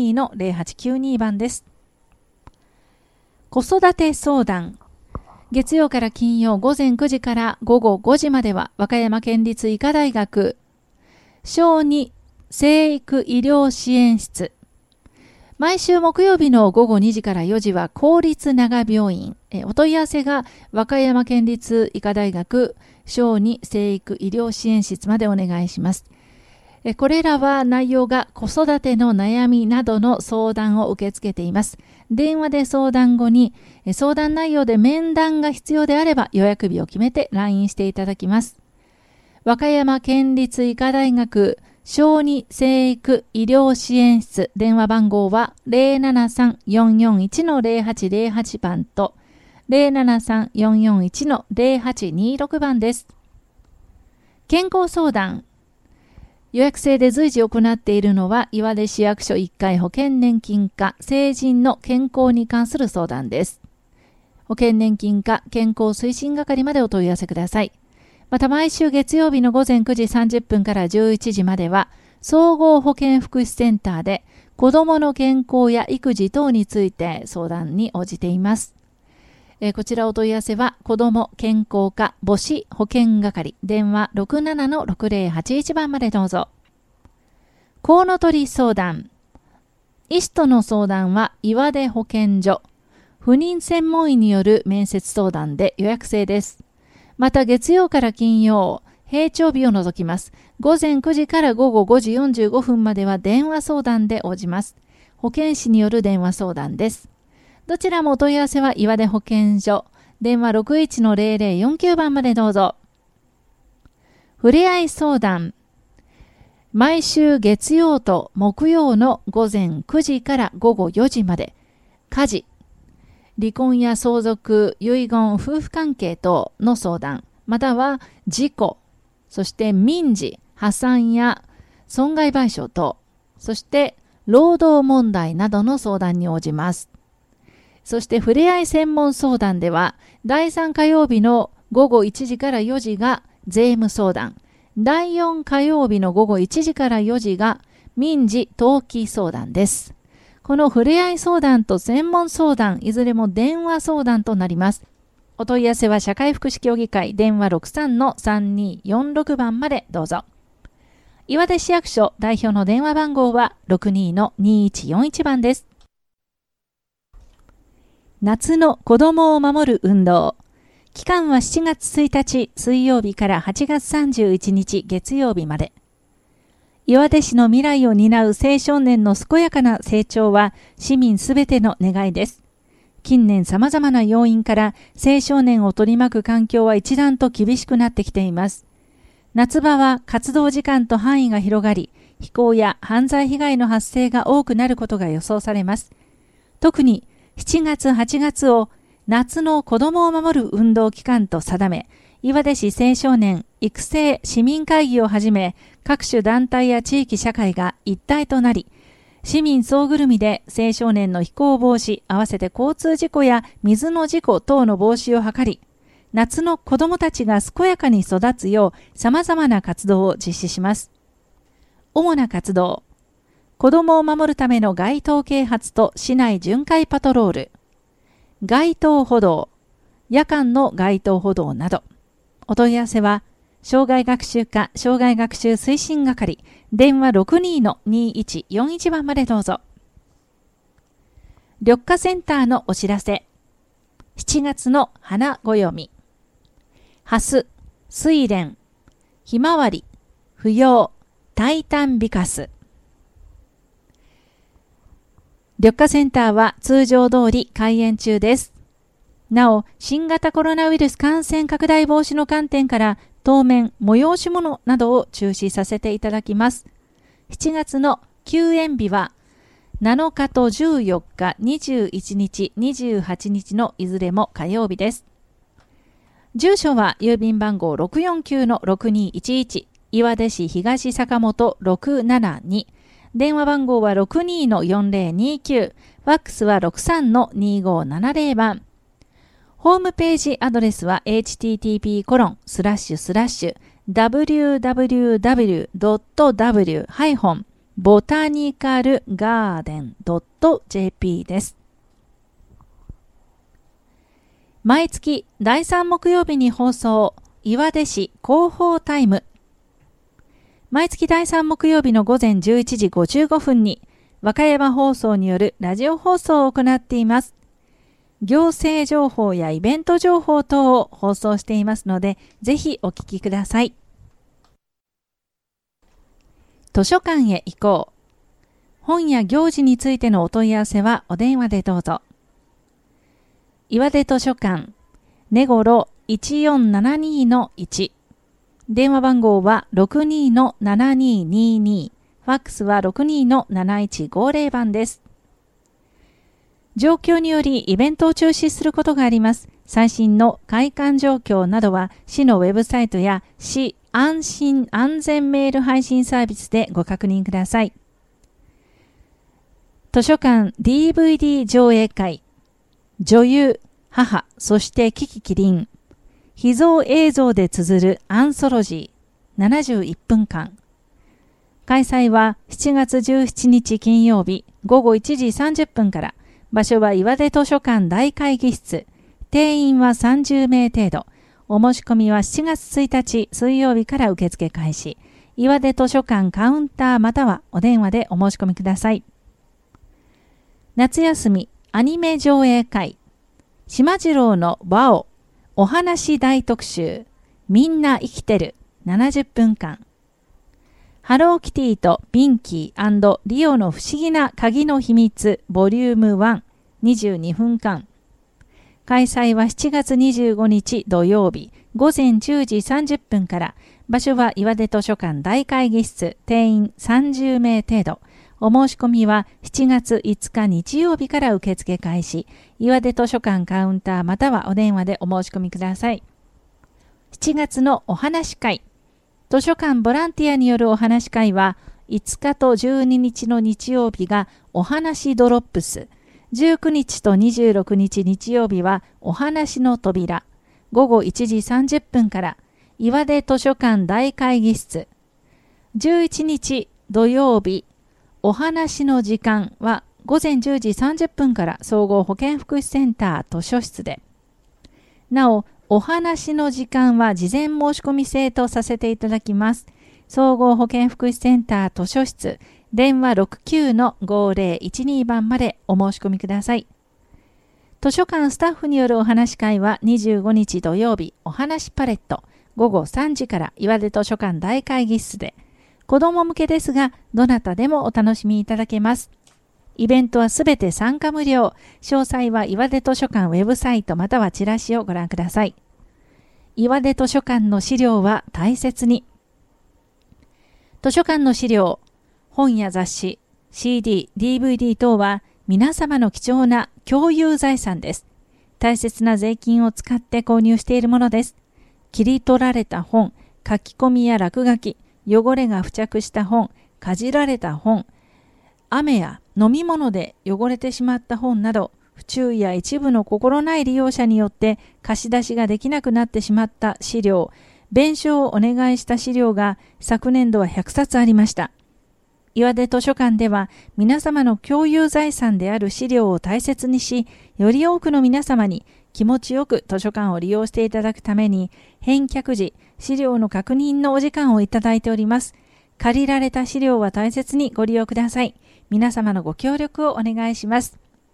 62-0892 番です。子育て相談。月曜から金曜午前9時から午後5時までは和歌山県立医科大学小児生育医療支援室。毎週木曜日の午後2時から4時は公立長病院。お問い合わせが和歌山県立医科大学小児生育医療支援室までお願いします。これらは内容が子育ての悩みなどの相談を受け付けています。電話で相談後に相談内容で面談が必要であれば予約日を決めて LINE していただきます。和歌山県立医科大学小児生育医療支援室電話番号は 073-441-0808 番と 073-441-0826 番です。健康相談。予約制で随時行っているのは岩出市役所1階保険年金課成人の健康に関する相談です。保険年金課健康推進係までお問い合わせください。また毎週月曜日の午前9時30分から11時までは総合保健福祉センターで子どもの健康や育児等について相談に応じています。こちらお問い合わせは子ども健康課母子保健係電話 67-6081 番までどうぞ。コウノトリ相談。医師との相談は岩出保健所不妊専門医による面接相談で予約制です。また月曜から金曜平常日を除きます。午前9時から午後5時45分までは電話相談で応じます。保健師による電話相談です。どちらもお問い合わせは岩出保健所電話 61-0049 番までどうぞ。ふれあい相談。毎週月曜と木曜の午前9時から午後4時まで家事、離婚や相続、遺言、夫婦関係等の相談、または事故、そして民事、破産や損害賠償等、そして労働問題などの相談に応じます。そしてふれあい専門相談では、第3火曜日の午後1時から4時が税務相談、第4火曜日の午後1時から4時が民事登記相談です。このふれあい相談と専門相談、いずれも電話相談となります。お問い合わせは社会福祉協議会電話 63-3246 番までどうぞ。岩出市役所代表の電話番号は 62-2141 番です。夏の子どもを守る運動。期間は7月1日水曜日から8月31日月曜日まで。岩出市の未来を担う青少年の健やかな成長は市民すべての願いです。近年様々な要因から青少年を取り巻く環境は一段と厳しくなってきています。夏場は活動時間と範囲が広がり、非行や犯罪被害の発生が多くなることが予想されます。特に7月8月を夏の子どもを守る運動期間と定め、岩出市青少年育成市民会議をはじめ、各種団体や地域社会が一体となり、市民総ぐるみで青少年の非行防止、合わせて交通事故や水の事故等の防止を図り、夏の子どもたちが健やかに育つよう様々な活動を実施します。主な活動、子どもを守るための街頭啓発と市内巡回パトロール、街頭歩道、夜間の街頭歩道など。お問い合わせは、障害学習課障害学習推進係、電話 62-2141 番までどうぞ。緑化センターのお知らせ。7月の花暦。ハス、睡蓮、ひまわり、不要、タイタンビカス。緑化センターは通常通り開園中です。なお、新型コロナウイルス感染拡大防止の観点から当面催し物などを中止させていただきます。7月の休園日は7日と14日、21日、28日のいずれも火曜日です。住所は郵便番号 649-6211 岩出市東坂本672、電話番号は 62-4029、ファックスは 63-2570 番。ホームページアドレスは http://www.w-botanicalgarden.jp です。毎月第3木曜日に放送、岩出市広報タイム。毎月第3木曜日の午前11時55分に、和歌山放送によるラジオ放送を行っています。行政情報やイベント情報等を放送していますので、ぜひお聞きください。図書館へ行こう。本や行事についてのお問い合わせはお電話でどうぞ。岩出図書館、根頃 1472-1。電話番号は 62-7222。ファックスは 62-7150 番です。状況によりイベントを中止することがあります。最新の開館状況などは市のウェブサイトや市安心安全メール配信サービスでご確認ください。図書館 DVD 上映会、女優、母、そしてキキキリン、秘蔵映像で綴るアンソロジー71分間。開催は7月17日金曜日午後1時30分から。場所は岩出図書館大会議室。定員は30名程度。お申し込みは7月1日水曜日から受付開始。岩出図書館カウンターまたはお電話でお申し込みください。夏休みアニメ上映会。島次郎のワオ。お話大特集。みんな生きてる。70分間。ハローキティとピンキー&リオの不思議な鍵の秘密ボリューム1、22分間。開催は7月25日土曜日午前10時30分から。場所は岩出図書館大会議室。定員30名程度。お申し込みは7月5日日曜日から受付開始。岩出図書館カウンターまたはお電話でお申し込みください。7月のお話会。図書館ボランティアによるお話会は5日と12日の日曜日がお話ドロップス、19日と26日日曜日はお話の扉、午後1時30分から岩出図書館大会議室、11日土曜日お話の時間は午前10時30分から総合保健福祉センター図書室で。なお、お話の時間は事前申し込み制とさせていただきます。総合保健福祉センター図書室、電話 69-5012 番までお申し込みください。図書館スタッフによるお話会は25日土曜日、お話パレット、午後3時から岩出図書館大会議室で、子ども向けですが、どなたでもお楽しみいただけます。イベントはすべて参加無料。詳細は岩出図書館ウェブサイトまたはチラシをご覧ください。岩出図書館の資料は大切に。図書館の資料、本や雑誌、CD、DVD 等は皆様の貴重な共有財産です。 大切な税金を使って購入しているものです。切り取られた本、書き込みや落書き、汚れが付着した本、かじられた本、雨や飲み物で汚れてしまった本など、不注意や一部の心ない利用者によって貸し出しができなくなってしまった資料、弁償をお願いした資料が昨年度は100冊ありました。岩手図書館では皆様の共有財産である資料を大切にし、より多くの皆様に気持ちよく図書館を利用していただくために、返却時、資料の確認のお時間をいただいております。借りられた資料は大切にご利用ください。皆様のご協力をお願いします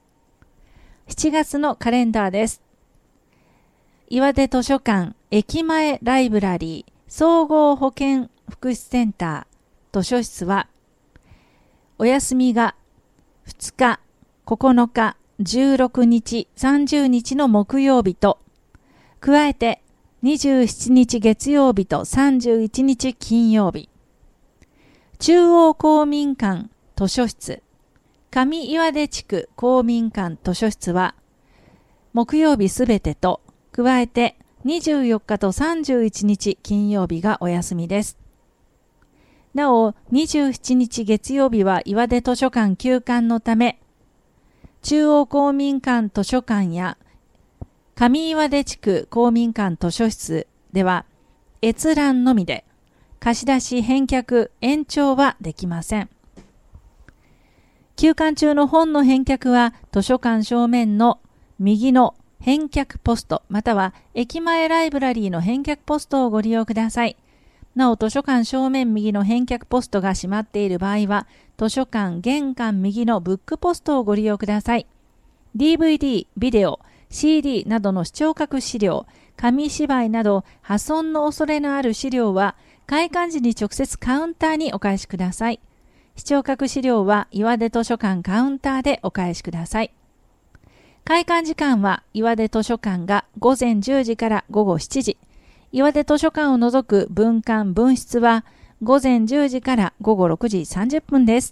。7月のカレンダーです。岩手図書館駅前ライブラリー総合保健福祉センター図書室は、お休みが2日、9日、16日、30日の木曜日と、加えて27日月曜日と31日金曜日。中央公民館図書室、上岩出地区公民館図書室は、木曜日すべてと、加えて24日と31日金曜日がお休みです。なお、27日月曜日は岩手図書館休館のため、中央公民館図書館や上岩出地区公民館図書室では閲覧のみで、貸し出し返却延長はできません。休館中の本の返却は図書館正面の右の返却ポストまたは駅前ライブラリーの返却ポストをご利用ください。なお図書館正面右の返却ポストが閉まっている場合は、図書館玄関右のブックポストをご利用ください。DVD、ビデオ、CD などの視聴覚資料、紙芝居など破損の恐れのある資料は、開館時に直接カウンターにお返しください。視聴覚資料は岩手図書館カウンターでお返しください。開館時間は岩手図書館が午前10時から午後7時、岩手図書館を除く分館分室は午前10時から午後6時30分です。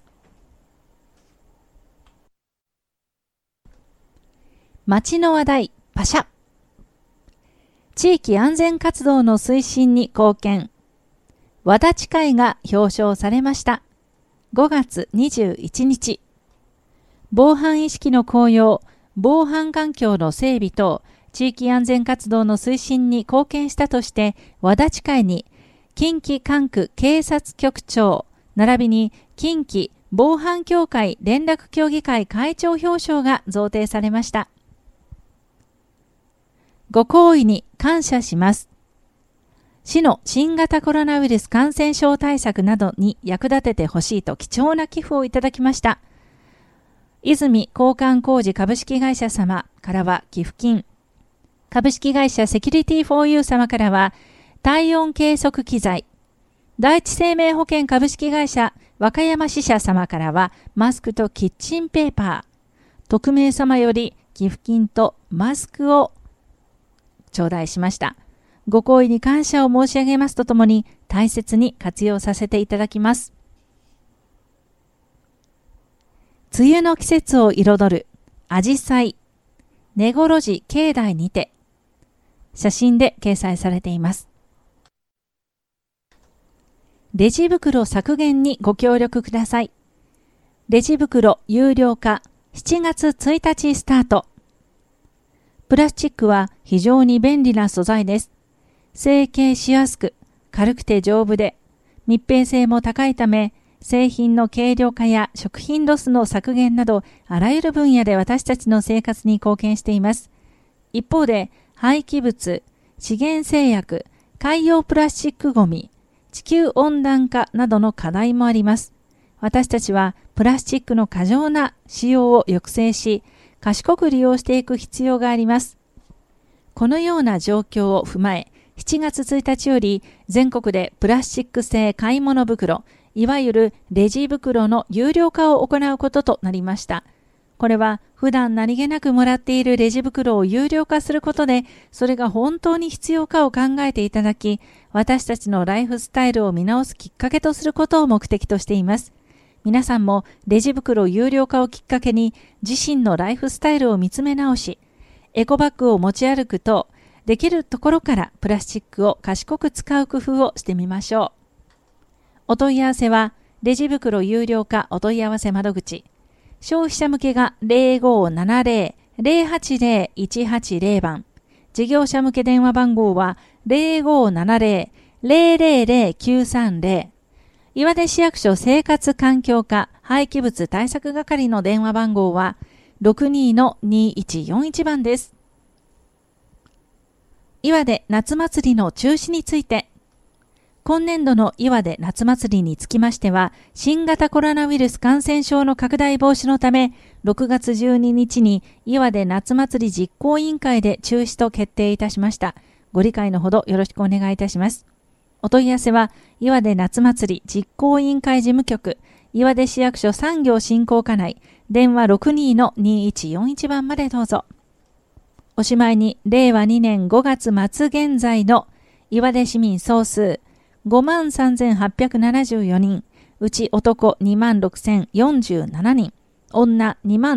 町の話題、パシャ。地域安全活動の推進に貢献。和田地会が表彰されました。5月21日。防犯意識の向上、防犯環境の整備等、地域安全活動の推進に貢献したとして、和田地会に近畿管区警察局長、並びに近畿防犯協会連絡協議会会長表彰が贈呈されました。ご厚意に感謝します。市の新型コロナウイルス感染症対策などに役立ててほしいと貴重な寄付をいただきました。泉交換工事株式会社様からは寄付金、株式会社セキュリティフォーユー様からは体温計測機材、第一生命保険株式会社和歌山支社様からはマスクとキッチンペーパー、匿名様より寄付金とマスクを頂戴しました。ご厚意に感謝を申し上げますとともに大切に活用させていただきます。梅雨の季節を彩るアジサイ、根頃寺境内にて写真で掲載されています。レジ袋削減にご協力ください。レジ袋有料化7月1日スタート。プラスチックは非常に便利な素材です。成形しやすく、軽くて丈夫で、密閉性も高いため、製品の軽量化や食品ロスの削減など、あらゆる分野で私たちの生活に貢献しています。一方で、廃棄物、資源製薬、海洋プラスチックごみ、地球温暖化などの課題もあります。私たちはプラスチックの過剰な使用を抑制し、賢く利用していく必要があります。このような状況を踏まえ、7月1日より全国でプラスチック製買い物袋、いわゆるレジ袋の有料化を行うこととなりました。これは普段何気なくもらっているレジ袋を有料化することで、それが本当に必要かを考えていただき、私たちのライフスタイルを見直すきっかけとすることを目的としています。皆さんもレジ袋有料化をきっかけに自身のライフスタイルを見つめ直し、 エコバッグを持ち歩くと、できるところからプラスチックを賢く使う工夫をしてみましょう。お問い合わせは、レジ袋有料化お問い合わせ窓口。消費者向けが 0570-080-180 番。事業者向け電話番号は 0570-000-930。岩出市役所生活環境課廃棄物対策係の電話番号は 62-2141 番です。岩出夏祭りの中止について、今年度の岩出夏祭りにつきましては、新型コロナウイルス感染症の拡大防止のため、6月12日に岩出夏祭り実行委員会で中止と決定いたしました。ご理解のほどよろしくお願いいたします。お問い合わせは、岩出夏祭り実行委員会事務局、岩出市役所産業振興課内、電話 62-2141 番までどうぞ。おしまいに、令和2年5月末現在の岩出市民総数、53,874 人、うち男 26,047 人、女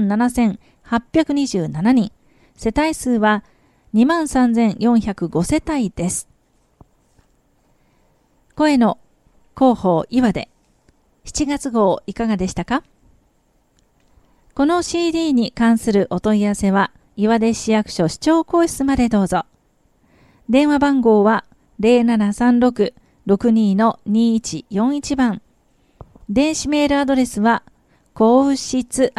27,827 人、世帯数は 23,405 世帯です。声の広報岩出、7月号いかがでしたか？この CD に関するお問い合わせは、岩出市役所市長公室までどうぞ。電話番号は 0736-62-2141 番。電子メールアドレスは、公室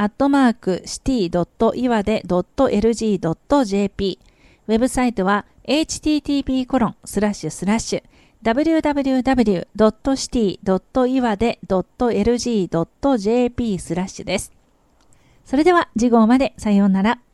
@city.iwade.lg.jp。ウェブサイトは、http://www.city.iwade.lg.jp/ です。それでは次号までさようなら。